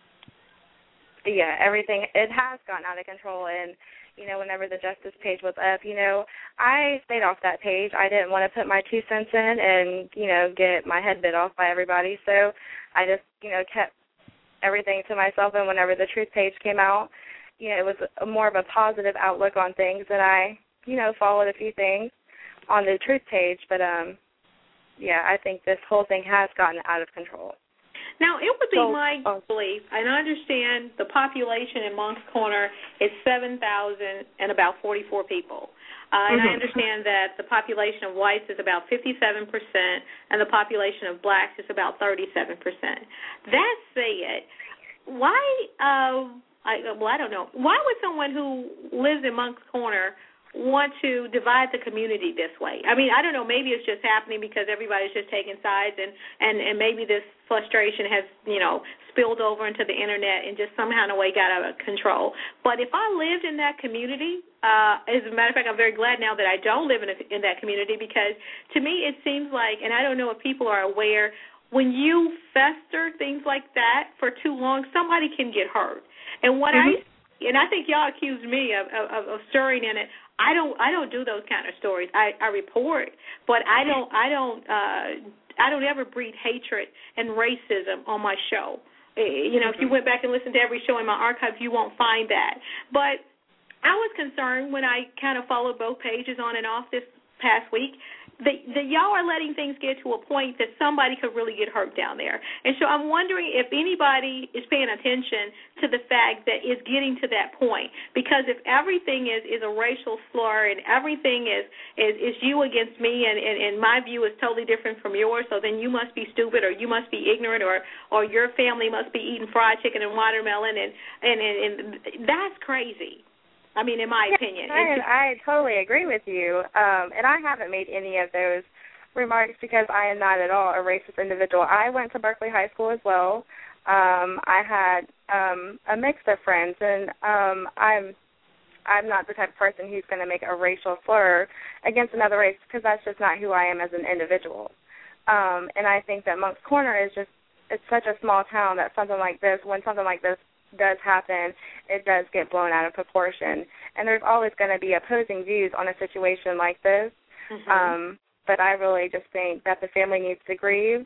O: yeah, everything, it has gotten out of control. And, you know, whenever the Justice page was up, you know, I stayed off that page. I didn't want to put my two cents in and, you know, get my head bit off by everybody. So I just, you know, kept everything to myself. And whenever the Truth page came out, you know, it was a, more of a positive outlook on things. And I, you know, followed a few things on the Truth page. But, um, yeah, I think this whole thing has gotten out of control.
C: Now, it would be
O: So,
C: my
O: uh,
C: belief, and I understand the population in Moncks Corner is seven thousand and about forty-four people. Uh, and
O: mm-hmm.
C: I understand that the population of whites is about fifty-seven percent, and the population of blacks is about thirty-seven percent. That said, why, uh, I, well, I don't know, why would someone who lives in Moncks Corner want to divide the community this way? I mean, I don't know, maybe it's just happening because everybody's just taking sides, and, and, and maybe this frustration has, you know, spilled over into the Internet and just somehow in a way got out of control. But if I lived in that community, uh, as a matter of fact, I'm very glad now that I don't live in, a, in that community, because to me it seems like, and I don't know if people are aware, when you fester things like that for too long, somebody can get hurt. And what mm-hmm. I, and I think y'all accused me of, of, of stirring in it. I don't I don't do those kind of stories. I, I report, but I don't I don't uh, I don't ever breed hatred and racism on my show. You know, mm-hmm. if you went back and listened to every show in my archives, you won't find that. But I was concerned when I kind of followed both pages on and off this past week that, that y'all are letting things get to a point that somebody could really get hurt down there. And so I'm wondering if anybody is paying attention to the fact that it's getting to that point. Because if everything is, is a racial slur and everything is, is, is you against me and, and, and my view is totally different from yours, so then you must be stupid or you must be ignorant or, or your family must be eating fried chicken and watermelon, and, and, and, and that's crazy. I mean, in my opinion.
O: I, I totally agree with you, um, and I haven't made any of those remarks because I am not at all a racist individual. I went to Berkeley High School as well. Um, I had um, a mix of friends, and um, I'm I'm not the type of person who's going to make a racial slur against another race because that's just not who I am as an individual. Um, and I think that Moncks Corner is just, it's such a small town that something like this, when something like this does happen, it does get blown out of proportion. And there's always going to be opposing views on a situation like this. Mm-hmm. Um, but I really just think that the family needs to grieve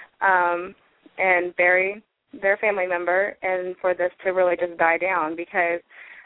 O: um, and bury their family member and for this to really just die down, because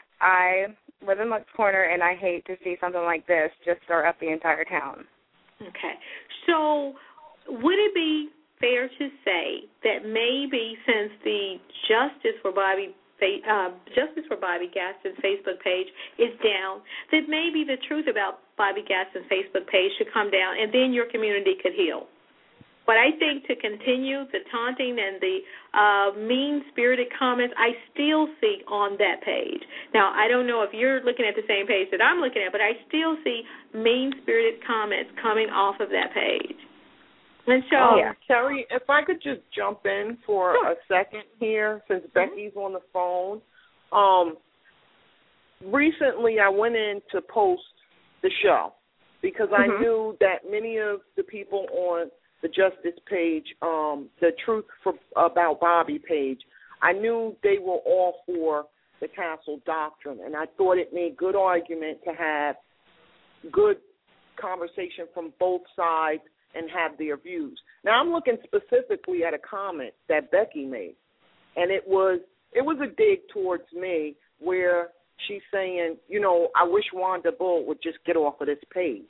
O: I live in Moncks Corner and I hate to see something like this just stir up the entire town.
C: Okay. So would it be fair to say that maybe since the Justice for Bobby uh, Justice for Bobby Gaston's Facebook page is down, that maybe the truth about Bobby Gaston's Facebook page should come down, and then your community could heal? But I think to continue the taunting and the uh, mean-spirited comments, I still see on that page. Now, I don't know if you're looking at the same page that I'm looking at, but I still see mean-spirited comments coming off of that page. And so,
D: um,
C: yeah.
D: Terry, if I could just jump in for
C: Sure.
D: a second here, since Becky's on the phone. Um, recently, I went in to post the show because I
C: Mhm.
D: knew that many of the people on the Justice page, um, the Truth for, About Bobby page, I knew they were all for the Castle Doctrine, and I thought it made good argument to have good conversation from both sides and have their views. Now, I'm looking specifically at a comment that Becky made, and it was it was a dig towards me where she's saying, you know, I wish Wanda Bull would just get off of this page.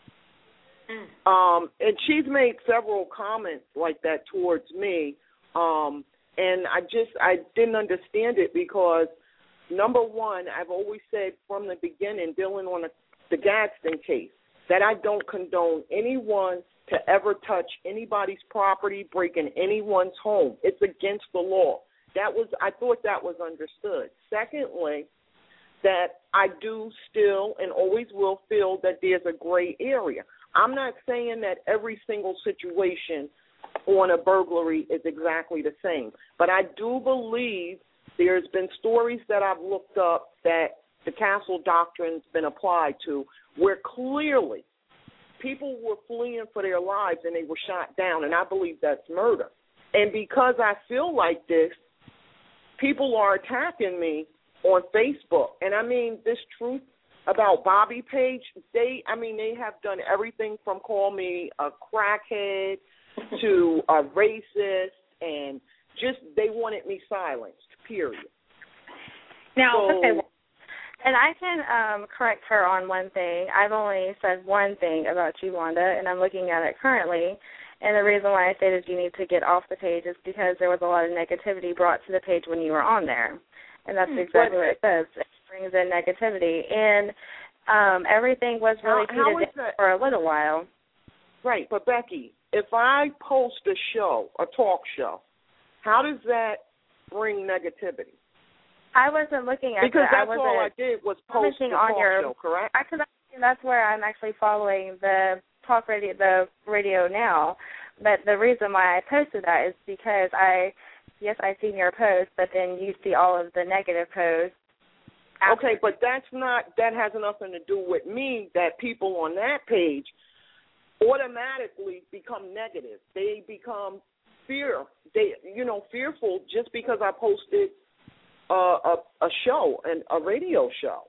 D: Mm. Um, and she's made several comments like that towards me, um, and I just I didn't understand it because, number one, I've always said from the beginning, dealing on a, the Gadsden case, that I don't condone anyone to ever touch anybody's property, break in anyone's home. It's against the law. That was I thought that was understood. Secondly, that I do still and always will feel that there's a gray area. I'm not saying that every single situation on a burglary is exactly the same, but I do believe there's been stories that I've looked up that the Castle Doctrine's been applied to where clearly people were fleeing for their lives and they were shot down, and I believe that's murder. And because I feel like this, people are attacking me on Facebook. And I mean, this Truth About Bobby page, they, I mean, they have done everything from call me a crackhead to a racist, and just they wanted me silenced, period.
O: Now,
D: so,
O: okay, well, and I can um, correct her on one thing. I've only said one thing about you, Wanda, and I'm looking at it currently. And the reason why I stated you need to get off the page is because there was a lot of negativity brought to the page when you were on there. And that's exactly what it says. It brings in negativity. And um, everything was really
D: how, how
O: heated
D: that,
O: for a little while.
D: Right, but Becky, if I post a show, a talk show, how does that bring negativity?
O: I wasn't looking at
D: because
O: that.
D: that's
O: I
D: all I did was post the
O: on
D: talk
O: your,
D: show, correct?
O: Actually, that's where I'm actually following the talk radio, the radio now. But the reason why I posted that is because I, yes, I seen your post, but then you see all of the negative posts. After.
D: Okay, but that's not, that has nothing to do with me, that people on that page automatically become negative. They become fear, they, you know, fearful just because I posted uh, a, a show, and a radio show.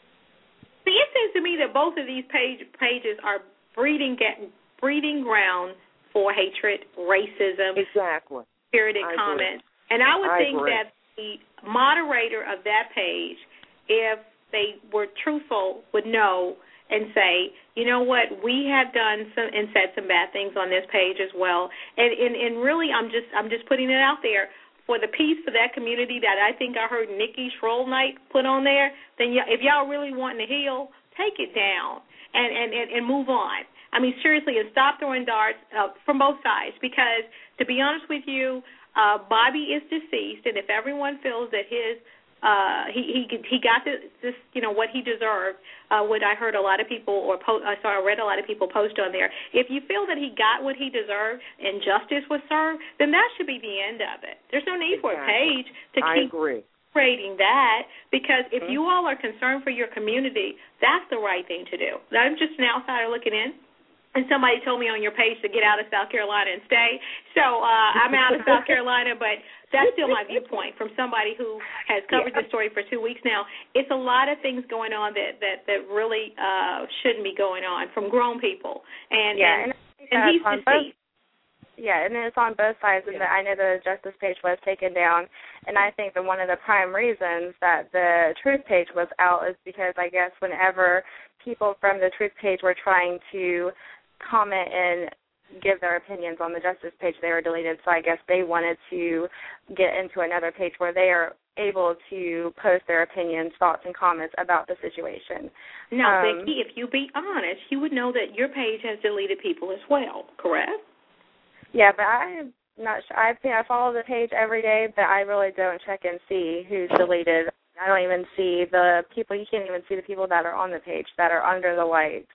C: See, it seems to me that both of these page, pages are breeding, breeding ground for hatred, racism,
D: exactly,
C: spirited
D: I
C: comments.
D: agree.
C: And I would
D: I
C: think
D: agree.
C: that the moderator of that page, if they were truthful, would know and say, you know what, we have done some and said some bad things on this page as well. And and, and really, I'm just I'm just putting it out there for the peace for that community that I think I heard Nikki Schroll Knight put on there. Then y- if y'all really wanting to heal, take it down and and, and, and move on. I mean, seriously, and stop throwing darts uh, from both sides, because to be honest with you, uh, Bobby is deceased, and if everyone feels that his uh, he he he got this, this you know what he deserved, uh, what I heard a lot of people or po- I saw I read a lot of people post on there. If you feel that he got what he deserved and justice was served, then that should be the end of it. There's no need
D: exactly.
C: for a page to
D: I
C: keep
D: agree.
C: creating that, because if
D: mm-hmm.
C: you all are concerned for your community, that's the right thing to do. I'm just an outsider looking in. And somebody told me on your page to get out of South Carolina and stay. So uh, I'm out of South Carolina, but that's still my viewpoint from somebody who has covered
O: yeah.
C: this story for two weeks now. It's a lot of things going on that, that, that really uh, shouldn't be going on from grown people. And,
O: yeah,
C: and,
O: and,
C: and he's deceased.
O: Yeah, and it's on both sides. And
C: yeah.
O: I know the Justice page was taken down, and I think that one of the prime reasons that the Truth page was out is because I guess whenever people from the Truth page were trying to comment and give their opinions on the Justice page, they were deleted. So I guess they wanted to get into another page where they are able to post their opinions, thoughts, and comments about the situation.
C: Now,
O: um,
C: Becky, if you be honest, you would know that your page has deleted people as well, correct?
O: Yeah, but I'm not sure. I think I follow the page every day, but I really don't check and see who's deleted. I don't even see the people. You can't even see the people that are on the page that are under the light.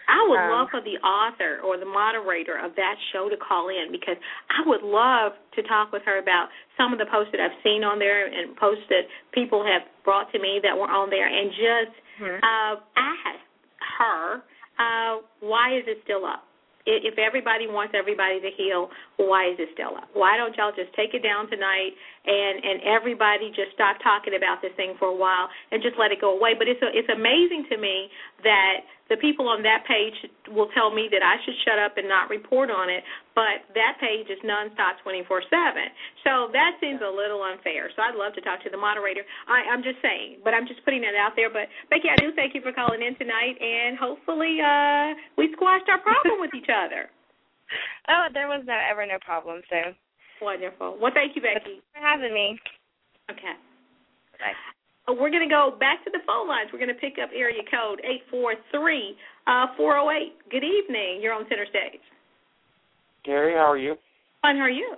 C: I would
O: Um,
C: love for the author or the moderator of that show to call in, because I would love to talk with her about some of the posts that I've seen on there and posts that people have brought to me that were on there, and just
O: Mhm.
C: uh, ask her, uh, why is it still up? I- If everybody wants everybody to heal, why is it still up? Why don't y'all just take it down tonight and, and everybody just stop talking about this thing for a while and just let it go away? But it's a, it's amazing to me that the people on that page will tell me that I should shut up and not report on it, but that page is nonstop twenty-four seven. So that seems a little unfair. So I'd love to talk to the moderator. I, I'm just saying, but I'm just putting it out there. But, Becky, I do thank you for calling in tonight, and hopefully uh, we squashed our problem with each other.
O: Oh, there was no ever no problem, so.
C: Wonderful. Well, thank you, Becky.
O: Thanks for having me.
C: Okay.
O: Bye.
C: We're going to go back to the phone lines. We're going to pick up area code eight four three, four oh eight. Good evening. You're on center stage.
P: Gary, how are you?
C: Fine. How are you?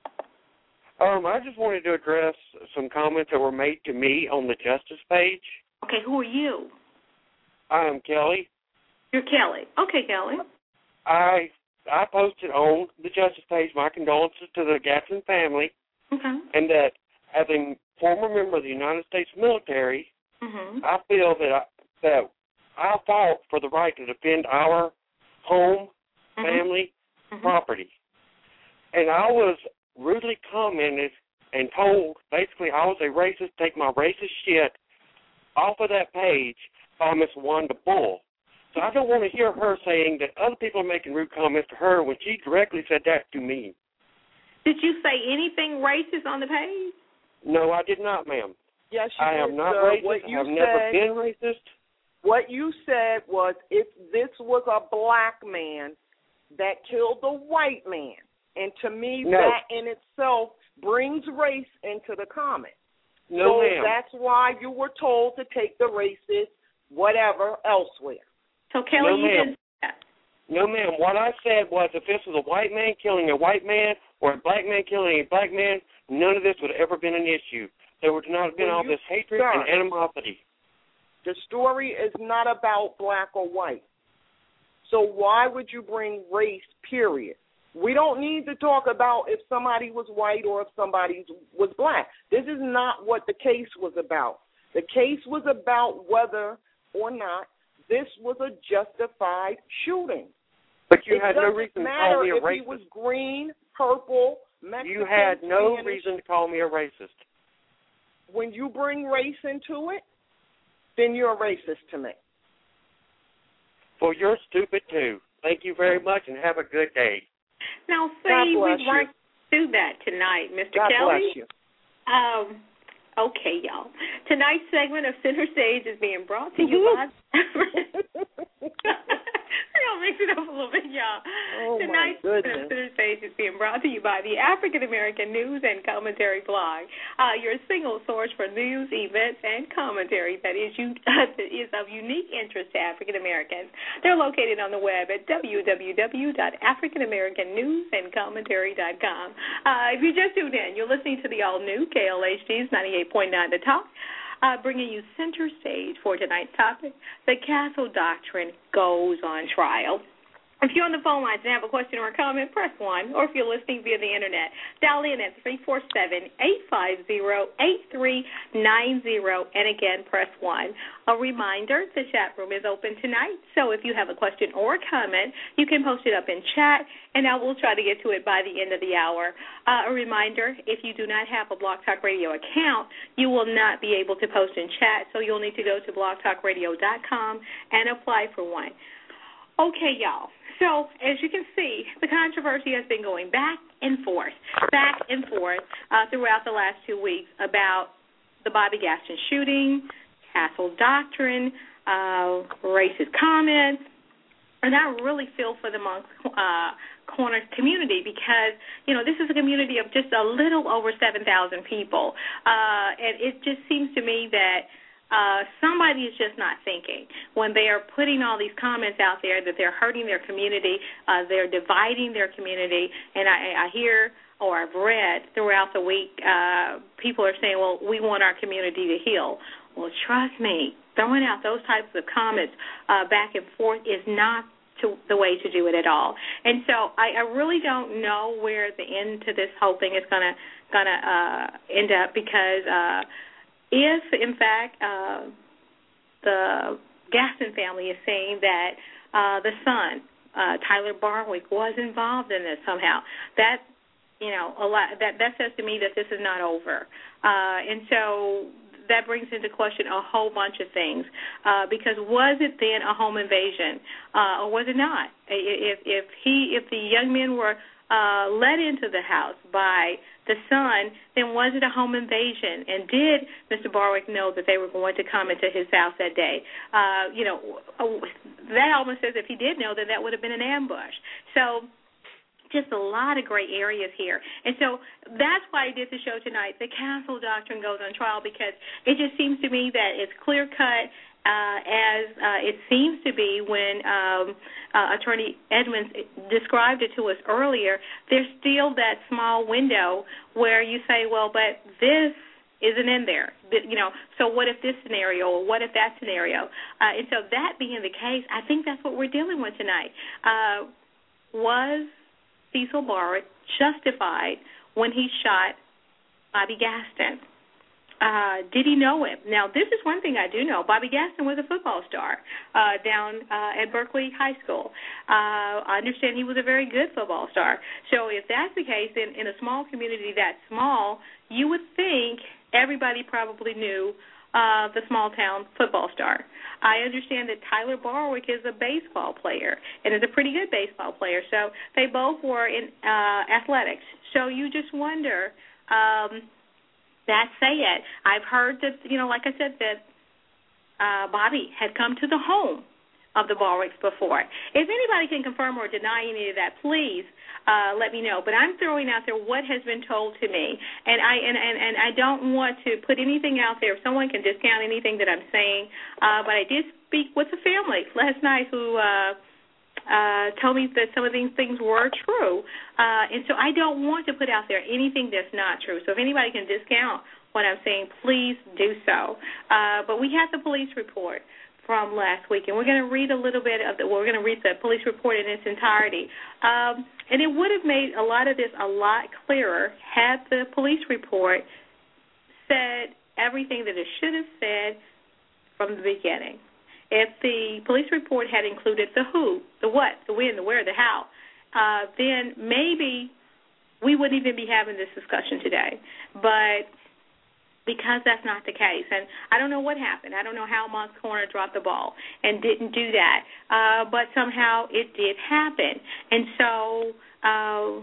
P: Um, I just wanted to address some comments that were made to me on the Justice page.
C: Okay, who are you?
P: I am Kelly.
C: You're Kelly. Okay, Kelly.
P: I I posted on the Justice page my condolences to the Gatson family,
C: Okay.
P: and that as a former member of the United States military,
C: Mm-hmm.
P: I feel that I, that I fought for the right to defend our home,
C: Mhm.
P: family,
C: Mhm.
P: property. And I was rudely commented and told basically I was a racist, take my racist shit off of that page by Miss Wanda Bull. So I don't want to hear her saying that other people are making rude comments to her when she directly said that to me.
C: Did you say anything racist on the page?
P: No, I did not, ma'am.
D: Yes, you
P: I
D: did,
P: am not
D: sir.
P: racist.
D: What
P: I
D: you
P: have
D: said,
P: never been racist.
D: What you said was if this was a black man that killed a white man, and to me
P: No.
D: that in itself brings race into the comment.
P: No,
D: so
P: ma'am.
D: that's why you were told to take the racist whatever elsewhere.
C: So, Kelly,
P: No,
C: you
P: ma'am.
C: didn't say that.
P: No, ma'am. What I said was if this was a white man killing a white man or a black man killing a black man, none of this would have ever been an issue. There would not have been
D: Well,
P: all
D: you-
P: this hatred
D: sir.
P: and animosity.
D: The story is not about black or white. So why would you bring race, period? We don't need to talk about if somebody was white or if somebody was black. This is not what the case was about. The case was about whether or not this was a justified shooting.
P: But you
D: it
P: had no
D: doesn't
P: reason to
D: matter
P: call me a
D: if he
P: racist.
D: was green, purple, Mexican,
P: You had no
D: Spanish.
P: reason to call me a racist.
D: When you bring race into it, then you're a racist to me.
P: Well, you're stupid, too. Thank you very much, and have a good day.
C: Now,
D: God
C: see, we
D: bless you.
C: weren't do that tonight, Mister
D: God
C: Kelly.
D: bless you.
C: Um, okay, y'all. Tonight's segment of Center Stage is being brought to you by... We're going to mix it up a little bit, y'all.
D: Oh, my
C: Tonight's
D: goodness.
C: Center Stage is being brought to you by the African American News and Commentary blog, uh, your single source for news, events, and commentary that is, you, that is of unique interest to African Americans. They're located on the web at w w w dot african american news and commentary dot com. Uh, if you just tuned in, you're listening to the all-new K L H D's ninety-eight point nine The Talk. Uh, bringing you center stage for tonight's topic, the Castle Doctrine goes on trial. If you're on the phone lines and have a question or a comment, press one. Or if you're listening via the Internet, dial in at three four seven, eight five zero, eight three nine zero. And again, press one. A reminder, the chat room is open tonight. So if you have a question or a comment, you can post it up in chat, and I will try to get to it by the end of the hour. Uh, a reminder, if you do not have a Blog Talk Radio account, you will not be able to post in chat, so you'll need to go to blog talk radio dot com and apply for one. Okay, y'all. So, as you can see, the controversy has been going back and forth, back and forth uh, throughout the last two weeks about the Bobby Gaston shooting, Castle Doctrine, uh, racist comments, and I really feel for the Moncks uh, Corner community because, you know, this is a community of just a little over seven thousand people, uh, and it just seems to me that Uh, somebody is just not thinking when they are putting all these comments out there that they're hurting their community, uh, they're dividing their community, and I, I hear or I've read throughout the week uh, people are saying, well, we want our community to heal. Well, trust me, throwing out those types of comments uh, back and forth is not to the way to do it at all. And so I, I really don't know where the end to this whole thing is gonna gonna uh, end up, because uh, if in fact uh, the Gaston family is saying that uh, the son, uh, Tyler Barwick, was involved in this somehow, that you know a lot that that says to me that this is not over, uh, and so. That brings into question a whole bunch of things, uh, because was it then a home invasion, uh, or was it not? If if he if the young men were uh, led into the house by the son, then was it a home invasion? And did Mister Barwick know that they were going to come into his house that day? Uh, you know, that almost says if he did know, then that would have been an ambush. So. Just a lot of gray areas here. And so that's why I did the show tonight. The Castle Doctrine goes on trial, because it just seems to me that it's clear-cut uh, as uh, it seems to be when um, uh, Attorney Edmonds described it to us earlier. There's still that small window where you say, well, but this isn't in there. You know, so what if this scenario, or what if that scenario? Uh, and so that being the case, I think that's what we're dealing with tonight. Uh, was Cecil Barwick justified when he shot Bobby Gaston? Uh, did he know him? Now, this is one thing I do know. Bobby Gaston was a football star uh, down uh, at Berkeley High School. Uh, I understand he was a very good football star. So if that's the case, then in a small community that small, you would think everybody probably knew Uh, the small-town football star. I understand that Tyler Barwick is a baseball player and is a pretty good baseball player, so they both were in uh, athletics. So you just wonder, um, that say it. I've heard that, you know, like I said, that uh, Bobby had come to the home of the Barwicks before. If anybody can confirm or deny any of that, please uh, let me know. But I'm throwing out there what has been told to me, and I and, and, and I don't want to put anything out there. If someone can discount anything that I'm saying, uh, but I did speak with the family last night who uh, uh, told me that some of these things were true, uh, and so I don't want to put out there anything that's not true. So if anybody can discount what I'm saying, please do so. Uh, but we had the police report from last week, and we're going to read a little bit of the, we're going to read the police report in its entirety. Um, and it would have made a lot of this a lot clearer had the police report said everything that it should have said from the beginning. If the police report had included the who, the what, the when, the where, the how, uh, then maybe we wouldn't even be having this discussion today. But because that's not the case. And I don't know what happened. I don't know how Moncks Corner dropped the ball and didn't do that. Uh, but somehow it did happen. And so, uh,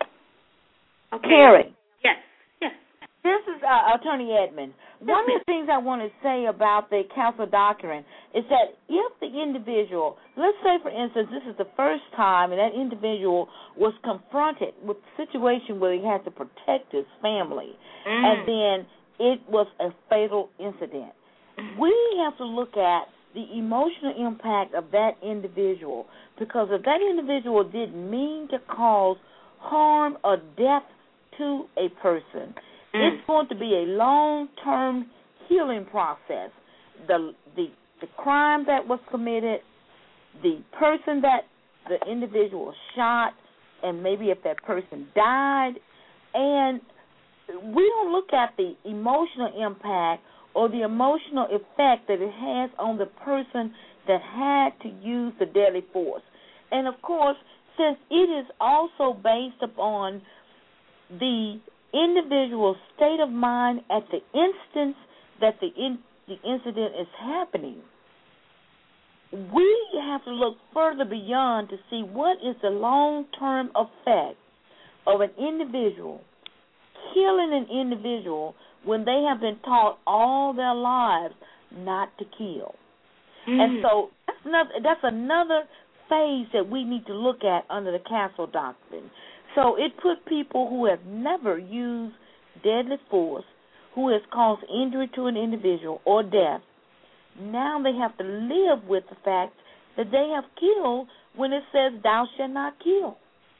C: okay.
A: Carrie.
C: Yes, yes.
A: This is uh, Attorney Edmonds. One of the things I want to say about the Castle Doctrine is that if the individual, let's say, for instance, this is the first time and that individual was confronted with a situation where he had to protect his family, mm. and then it was a fatal incident. We have to look at the emotional impact of that individual, because if that individual didn't mean to cause harm or death to a person, mm. it's going to be a long-term healing process. The, the the crime that was committed, the person that the individual shot, and maybe if that person died, and we don't look at the emotional impact or the emotional effect that it has on the person that had to use the deadly force. And, of course, since it is also based upon the individual's state of mind at the instance that the in, the incident is happening, we have to look further beyond to see what is the long-term effect of an individual killing an individual when they have been taught all their lives not to kill. Mm. And so that's another, that's another phase that we need to look at under the Castle Doctrine. So it put people who have never used deadly force, who has caused injury to an individual or death, now they have to live with the fact that they have killed when it says thou shalt not kill.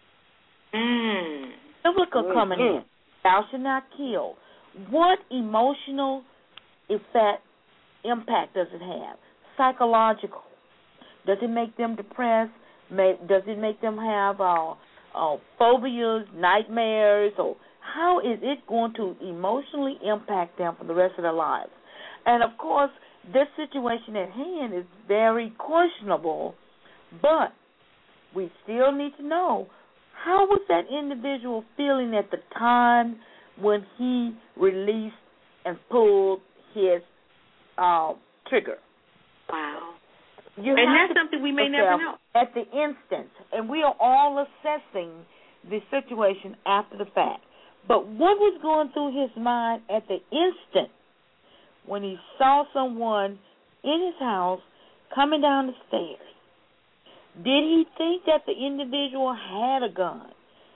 C: Mm.
A: Biblical mm-hmm. coming in. Thou shalt not kill. What emotional effect, impact does it have? Psychological. Does it make them depressed? May, does it make them have uh, uh, phobias, nightmares, or how is it going to emotionally impact them for the rest of their lives? And, of course, this situation at hand is very questionable, but we still need to know, how was that individual feeling at the time when he released and pulled his uh, trigger?
C: Wow.
A: You
C: and
A: have
C: that's
A: to
C: something we may never know.
A: At the instant, and we are all assessing the situation after the fact. But what was going through his mind at the instant when he saw someone in his house coming down the stairs? Did he think that the individual had a gun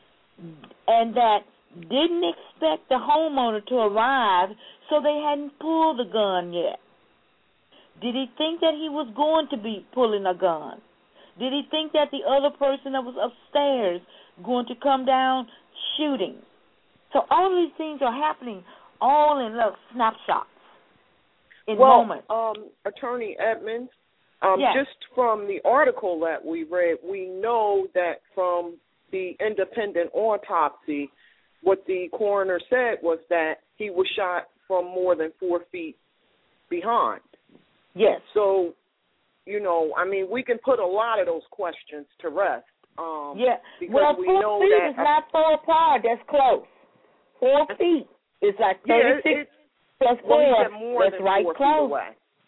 A: and that didn't expect the homeowner to arrive, so they hadn't pulled the gun yet? Did he think that he was going to be pulling a gun? Did he think that the other person that was upstairs going to come down shooting? So all these things are happening all in little snapshots, in
D: well,
A: moments.
D: Um, Attorney Edmonds, um,
A: yes.
D: just from the article that we read, we know that from the independent autopsy, what the coroner said was that he was shot from more than four feet behind.
A: Yes.
D: So, you know, I mean, we can put a lot of those questions to rest. Um,
A: yeah.
D: Because
A: well,
D: we
A: four
D: know
A: feet
D: that
A: is not far apart. That's close. Four feet is like thirty-six
D: yeah,
A: plus
D: well,
A: four.
D: more
A: That's
D: than
A: right
D: four
A: close.
D: Feet away.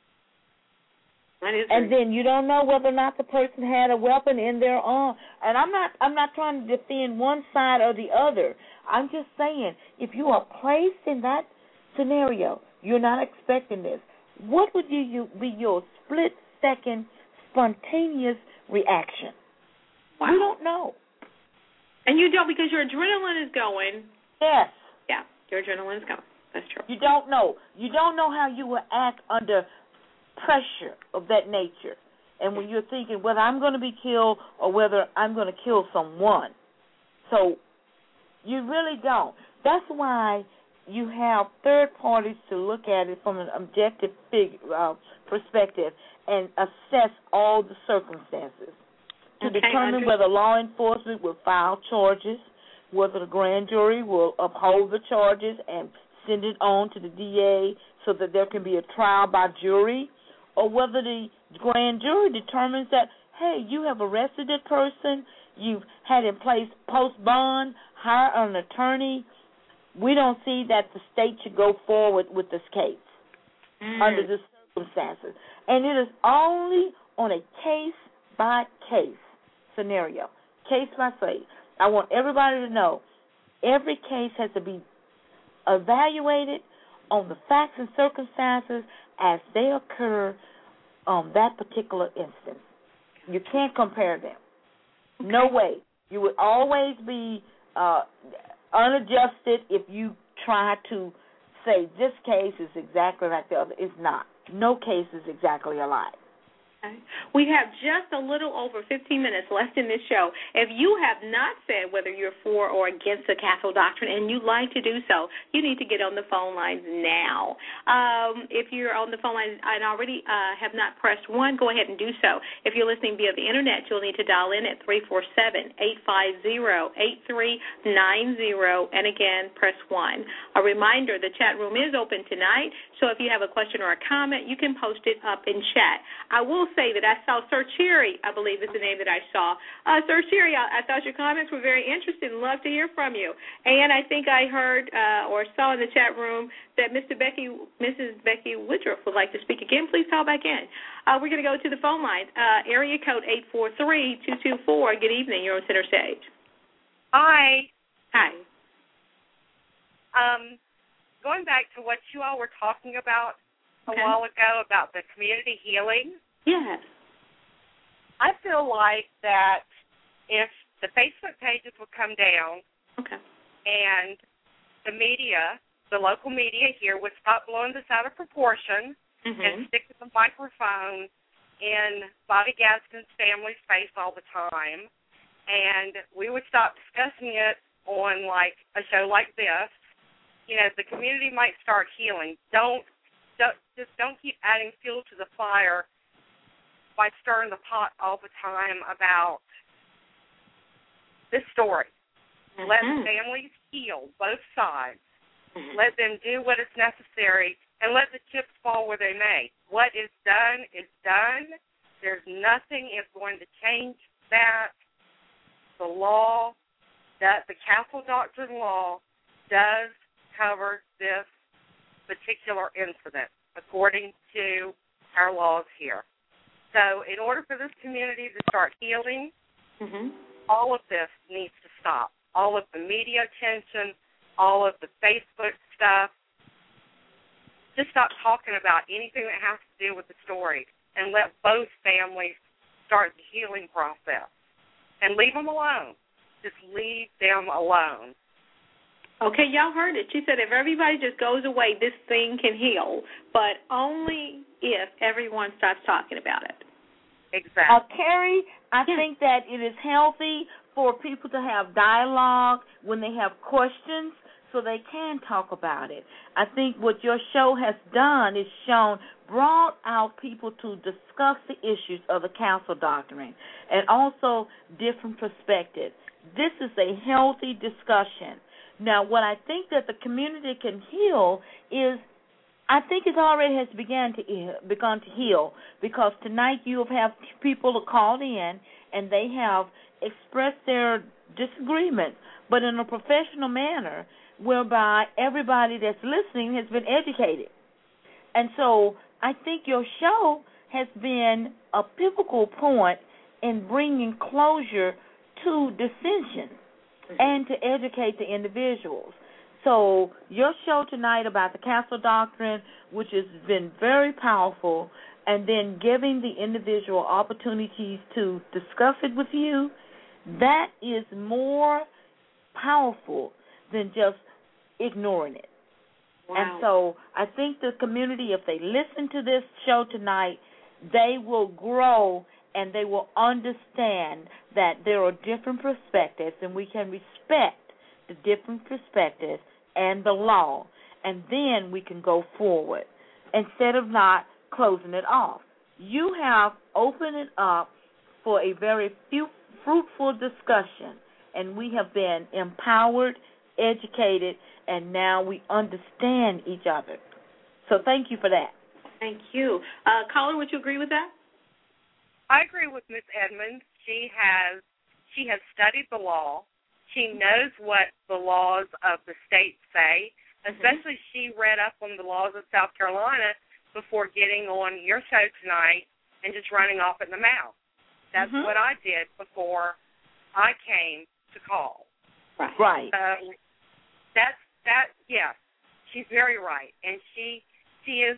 C: That is
A: and then you don't know whether or not the person had a weapon in their arm. And I'm not I'm not trying to defend one side or the other. I'm just saying, if you are placed in that scenario, you're not expecting this. What would you be your split-second spontaneous reaction?
C: Wow.
A: We don't know.
C: And you don't, because your adrenaline is going.
A: Yes.
C: Yeah, your adrenaline is going. That's true.
A: You don't know. You don't know how you will act under pressure of that nature. And when you're thinking whether I'm going to be killed or whether I'm going to kill someone. So you really don't. That's why you have third parties to look at it from an objective fig, uh, perspective and assess all the circumstances to
C: okay,
A: determine whether law enforcement will file charges, whether the grand jury will uphold the charges and send it on to the D A so that there can be a trial by jury, or whether the grand jury determines that, hey, you have arrested that person, you've had in place post bond, hire an attorney. We don't see that the state should go forward with this case mm. under the circumstances. And it is only on a case-by-case scenario, case-by-case. I want everybody to know every case has to be evaluated on the facts and circumstances as they occur on that particular instance. You can't compare them. Okay. No way. You would always be uh, unadjusted if you try to say this case is exactly like the other. It's not. No case is exactly alike.
C: Okay. We have just a little over fifteen minutes left in this show. If you have not said whether you're for or against the Castle Doctrine and you'd like to do so, you need to get on the phone lines now. Um, if you're on the phone line and already uh, have not pressed one, go ahead and do so. If you're listening via the Internet, you'll need to dial in at three four seven, eight five zero, eight three nine zero, and again, press one. A reminder, the chat room is open tonight, so if you have a question or a comment, you can post it up in chat. I will say that I saw Sir Cherry, I believe is the name that I saw. Uh, Sir Cherry, I, I thought your comments were very interesting. Love to hear from you. And I think I heard uh, or saw in the chat room that Mister Becky, Missus Becky Woodruff would like to speak again. Please call back in. Uh, we're going to go to the phone line. Uh, area code eight four three, two two four. Good evening. You're on Center Stage.
J: Hi.
C: Hi.
J: Um, going back to what you all were talking about a
C: okay.
J: while ago about the community healing.
C: Yes.
J: I feel like that if the Facebook pages would come down
C: okay.
J: and the media, the local media here, would stop blowing this out of proportion
C: mm-hmm.
J: and stick the microphone in Bobby Gaskin's family's face all the time, and we would stop discussing it on, like, a show like this, you know, the community might start healing. Don't, don't just don't keep adding fuel to the fire by stirring the pot all the time about this story. Mm-hmm. Let families heal, both sides. Mm-hmm. Let them do what is necessary, and let the chips fall where they may. What is done is done. There's nothing is going to change that. The law, that the Castle Doctrine law, does cover this particular incident, according to our laws here. So in order for this community to start healing, mm-hmm. all of this needs to stop. All of the media attention, all of the Facebook stuff. Just stop talking about anything that has to do with the story and let both families start the healing process. And leave them alone. Just leave them alone.
C: Okay, y'all heard it. She said if everybody just goes away, this thing can heal, but only if everyone stops talking about it.
J: Exactly.
A: Uh, Carrie, I yeah. think that it is healthy for people to have dialogue when they have questions so they can talk about it. I think what your show has done is shown, brought out people to discuss the issues of the Castle Doctrine and also different perspectives. This is a healthy discussion. Now, what I think that the community can heal is, I think it already has begun to begun to heal, because tonight you have people who called in and they have expressed their disagreements, but in a professional manner, whereby everybody that's listening has been educated. And so I think your show has been a pivotal point in bringing closure to dissension and to educate the individuals. So your show tonight about the Castle Doctrine, which has been very powerful, and then giving the individual opportunities to discuss it with you, that is more powerful than just ignoring it.
C: Wow.
A: And so I think the community, if they listen to this show tonight, they will grow and they will understand that there are different perspectives, and we can respect the different perspectives and the law, and then we can go forward instead of not closing it off. You have opened it up for a very few, fruitful discussion, and we have been empowered, educated, and now we understand each other. So thank you for that.
C: Thank you. Uh, caller, would you agree with that?
J: I agree with Miz Edmonds. She has she has studied the law. She knows what the laws of the state say, especially mm-hmm. she read up on the laws of South Carolina before getting on your show tonight and just running off at the mouth. That's mm-hmm. what I did before I came to call.
A: Right. Right.
J: So that's that. Yes, she's very right, and she she is.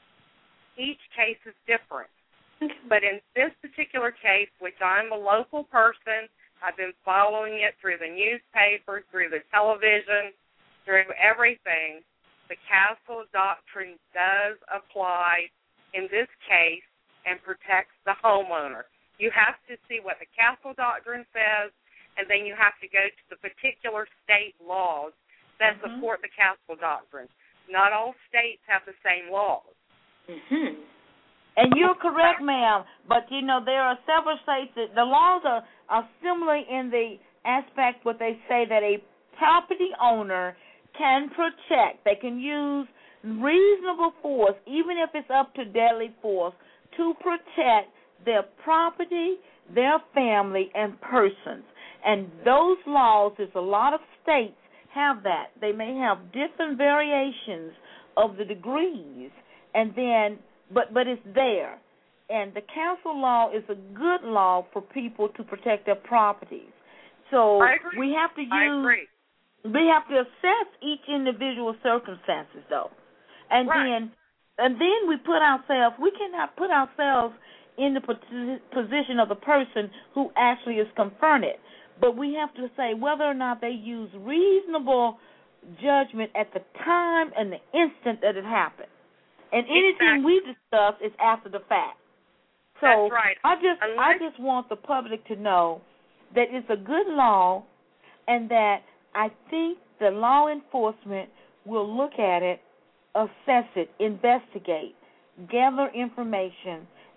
J: Each case is different. But in this particular case, which I'm a local person, I've been following it through the newspaper, through the television, through everything. The Castle Doctrine does apply in this case and protects the homeowner. You have to see what the Castle Doctrine says, and then you have to go to the particular state laws that mm-hmm. support the Castle Doctrine. Not all states have the same laws.
A: Mm-hmm. And you're correct, ma'am, but, you know, there are several states that the laws are, are similar in the aspect where they say that a property owner can protect, they can use reasonable force, even if it's up to deadly force, to protect their property, their family, and persons. And those laws, there's a lot of states have that. They may have different variations of the degrees, and then But but it's there. And the council law is a good law for people to protect their properties. So we have to use
J: I agree.
A: we have to assess each individual circumstances though. And
J: right.
A: then and then we put ourselves we cannot put ourselves in the position of the person who actually is confronted. But we have to say whether or not they use reasonable judgment at the time and the instant that it happened. And anything
J: exactly.
A: we discuss is after the fact. So
J: That's right.
A: I just
J: Unless...
A: I just want the public to know that it's a good law, and that I think the law enforcement will look at it, assess it, investigate, gather information,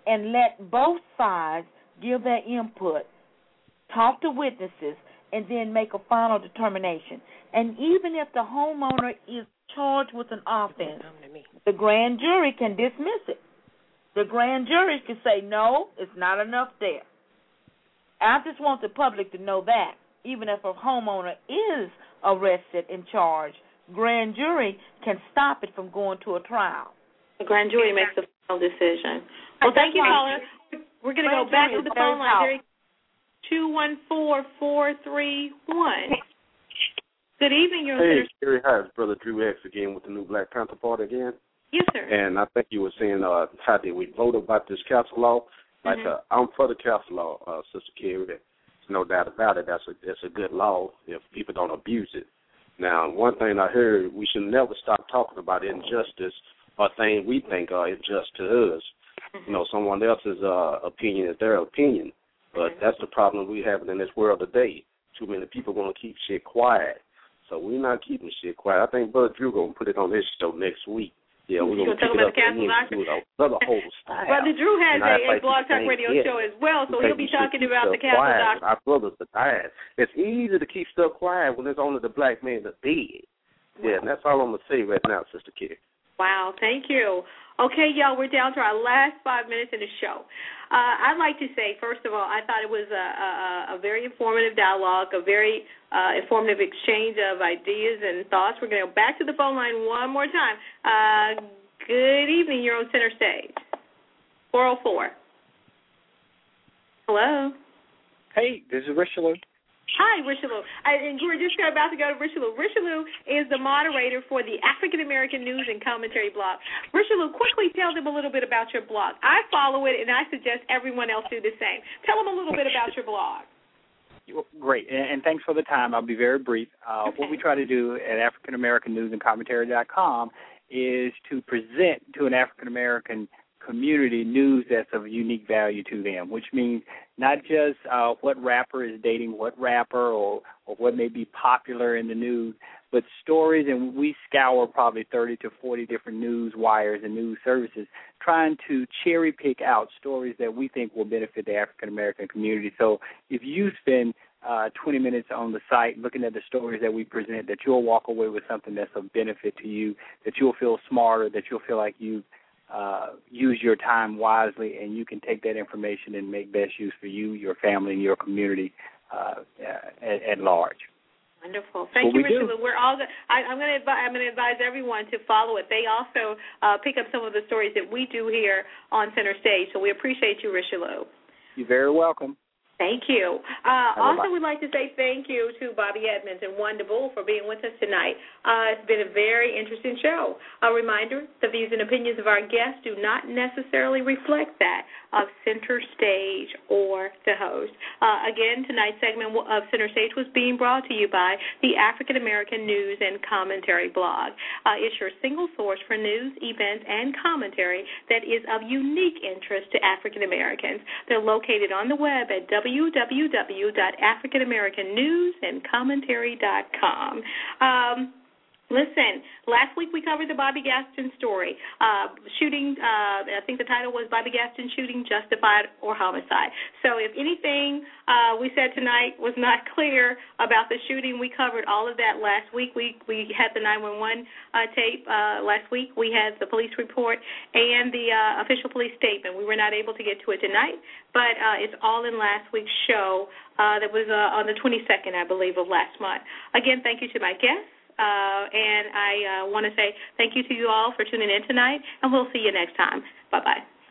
A: and let both sides give their input, talk to witnesses, and then make a final determination. And even if the homeowner is charged with an offense, the grand jury can dismiss it. The grand jury can say, no, it's not enough there. I just want the public to know that. Even if a homeowner is arrested and charged, grand jury can stop it from going to a trial.
C: The grand jury makes the final decision. Well, thank you, caller. We're going to go back to the phone line. two one four, four three one. Good evening, your
H: Hey, Kerry, hi, it's Brother Drew X again with the new Black Panther Party again.
C: Yes, sir.
H: And I think you were saying uh, how did we vote about this council law? Like
C: Mm-hmm.
H: uh, I'm for the council law, uh, Sister Kerry. There's no doubt about it. That's a that's a good law if people don't abuse it. Now, one thing I heard, we should never stop talking about injustice or things we think are unjust to us. You know, someone else's uh, opinion is their opinion. But that's the problem we have in this world today. Too many people want to keep shit quiet. So we're not keeping shit quiet. I think Brother Drew going to put it on his show next week. Yeah, we're going to pick it up and do another whole style.
C: Brother Drew has a, a Blog Talk Radio
H: yeah.
C: show as well, so he'll be talking about the Castle Doctrine.
H: Our brothers are dying. It's easy to keep stuff quiet when it's only the black man that's dead. Yeah, and that's all I'm going to say right now, Sister Kitty.
C: Wow, thank you. Okay, y'all, we're down to our last five minutes in the show. Uh, I'd like to say, first of all, I thought it was a, a, a very informative dialogue, a very uh, informative exchange of ideas and thoughts. We're going to go back to the phone line one more time. Uh, good evening. You're on Center Stage. four oh four. Hello.
K: Hey, this is Richelieu.
C: Hi, Richelieu. I, and we're just about to go to Richelieu. Richelieu is the moderator for the African American News and Commentary blog. Richelieu, quickly tell them a little bit about your blog. I follow it, and I suggest everyone else do the same. Tell them a little bit about your blog.
K: Great, and, and thanks for the time. I'll be very brief. Uh, okay. What we try to do at African American News and Commentary dot com is to present to an African American community news that's of unique value to them, which means not just uh, what rapper is dating what rapper or, or what may be popular in the news, but stories, and we scour probably thirty to forty different news wires and news services, trying to cherry pick out stories that we think will benefit the African American community. So if you spend uh, twenty minutes on the site looking at the stories that we present, that you'll walk away with something that's of benefit to you, that you'll feel smarter, that you'll feel like you Uh, use your time wisely, and you can take that information and make best use for you, your family, and your community uh, at, at large.
C: Wonderful. Thank you, Richelieu. We're all. Go- I, I'm going to. Advi- I'm going to advise everyone to follow it. They also uh, pick up some of the stories that we do here on Center Stage. So we appreciate you, Richelieu.
K: You're very welcome.
C: Thank you. Uh, also, we'd like to say thank you to Bobby Edmonds and Wanda Bull for being with us tonight. Uh, it's been a very interesting show. A reminder, the views and opinions of our guests do not necessarily reflect that of Center Stage or the host. Uh, again, tonight's segment of Center Stage was being brought to you by the African American News and Commentary blog. Uh, it's your single source for news, events, and commentary that is of unique interest to African Americans. They're located on the web at w w w dot african american news and commentary dot com. Um, Listen, last week we covered the Bobby Gaston story. Uh, shooting, uh, I think the title was Bobby Gaston Shooting, Justified or Homicide. So if anything uh, we said tonight was not clear about the shooting, we covered all of that last week. We we had the nine one one uh, tape uh, last week. We had the police report and the uh, official police statement. We were not able to get to it tonight, but uh, it's all in last week's show uh, that was uh, on the twenty-second, I believe, of last month. Again, thank you to my guests. Uh, and I uh, want to say thank you to you all for tuning in tonight, and we'll see you next time. Bye-bye.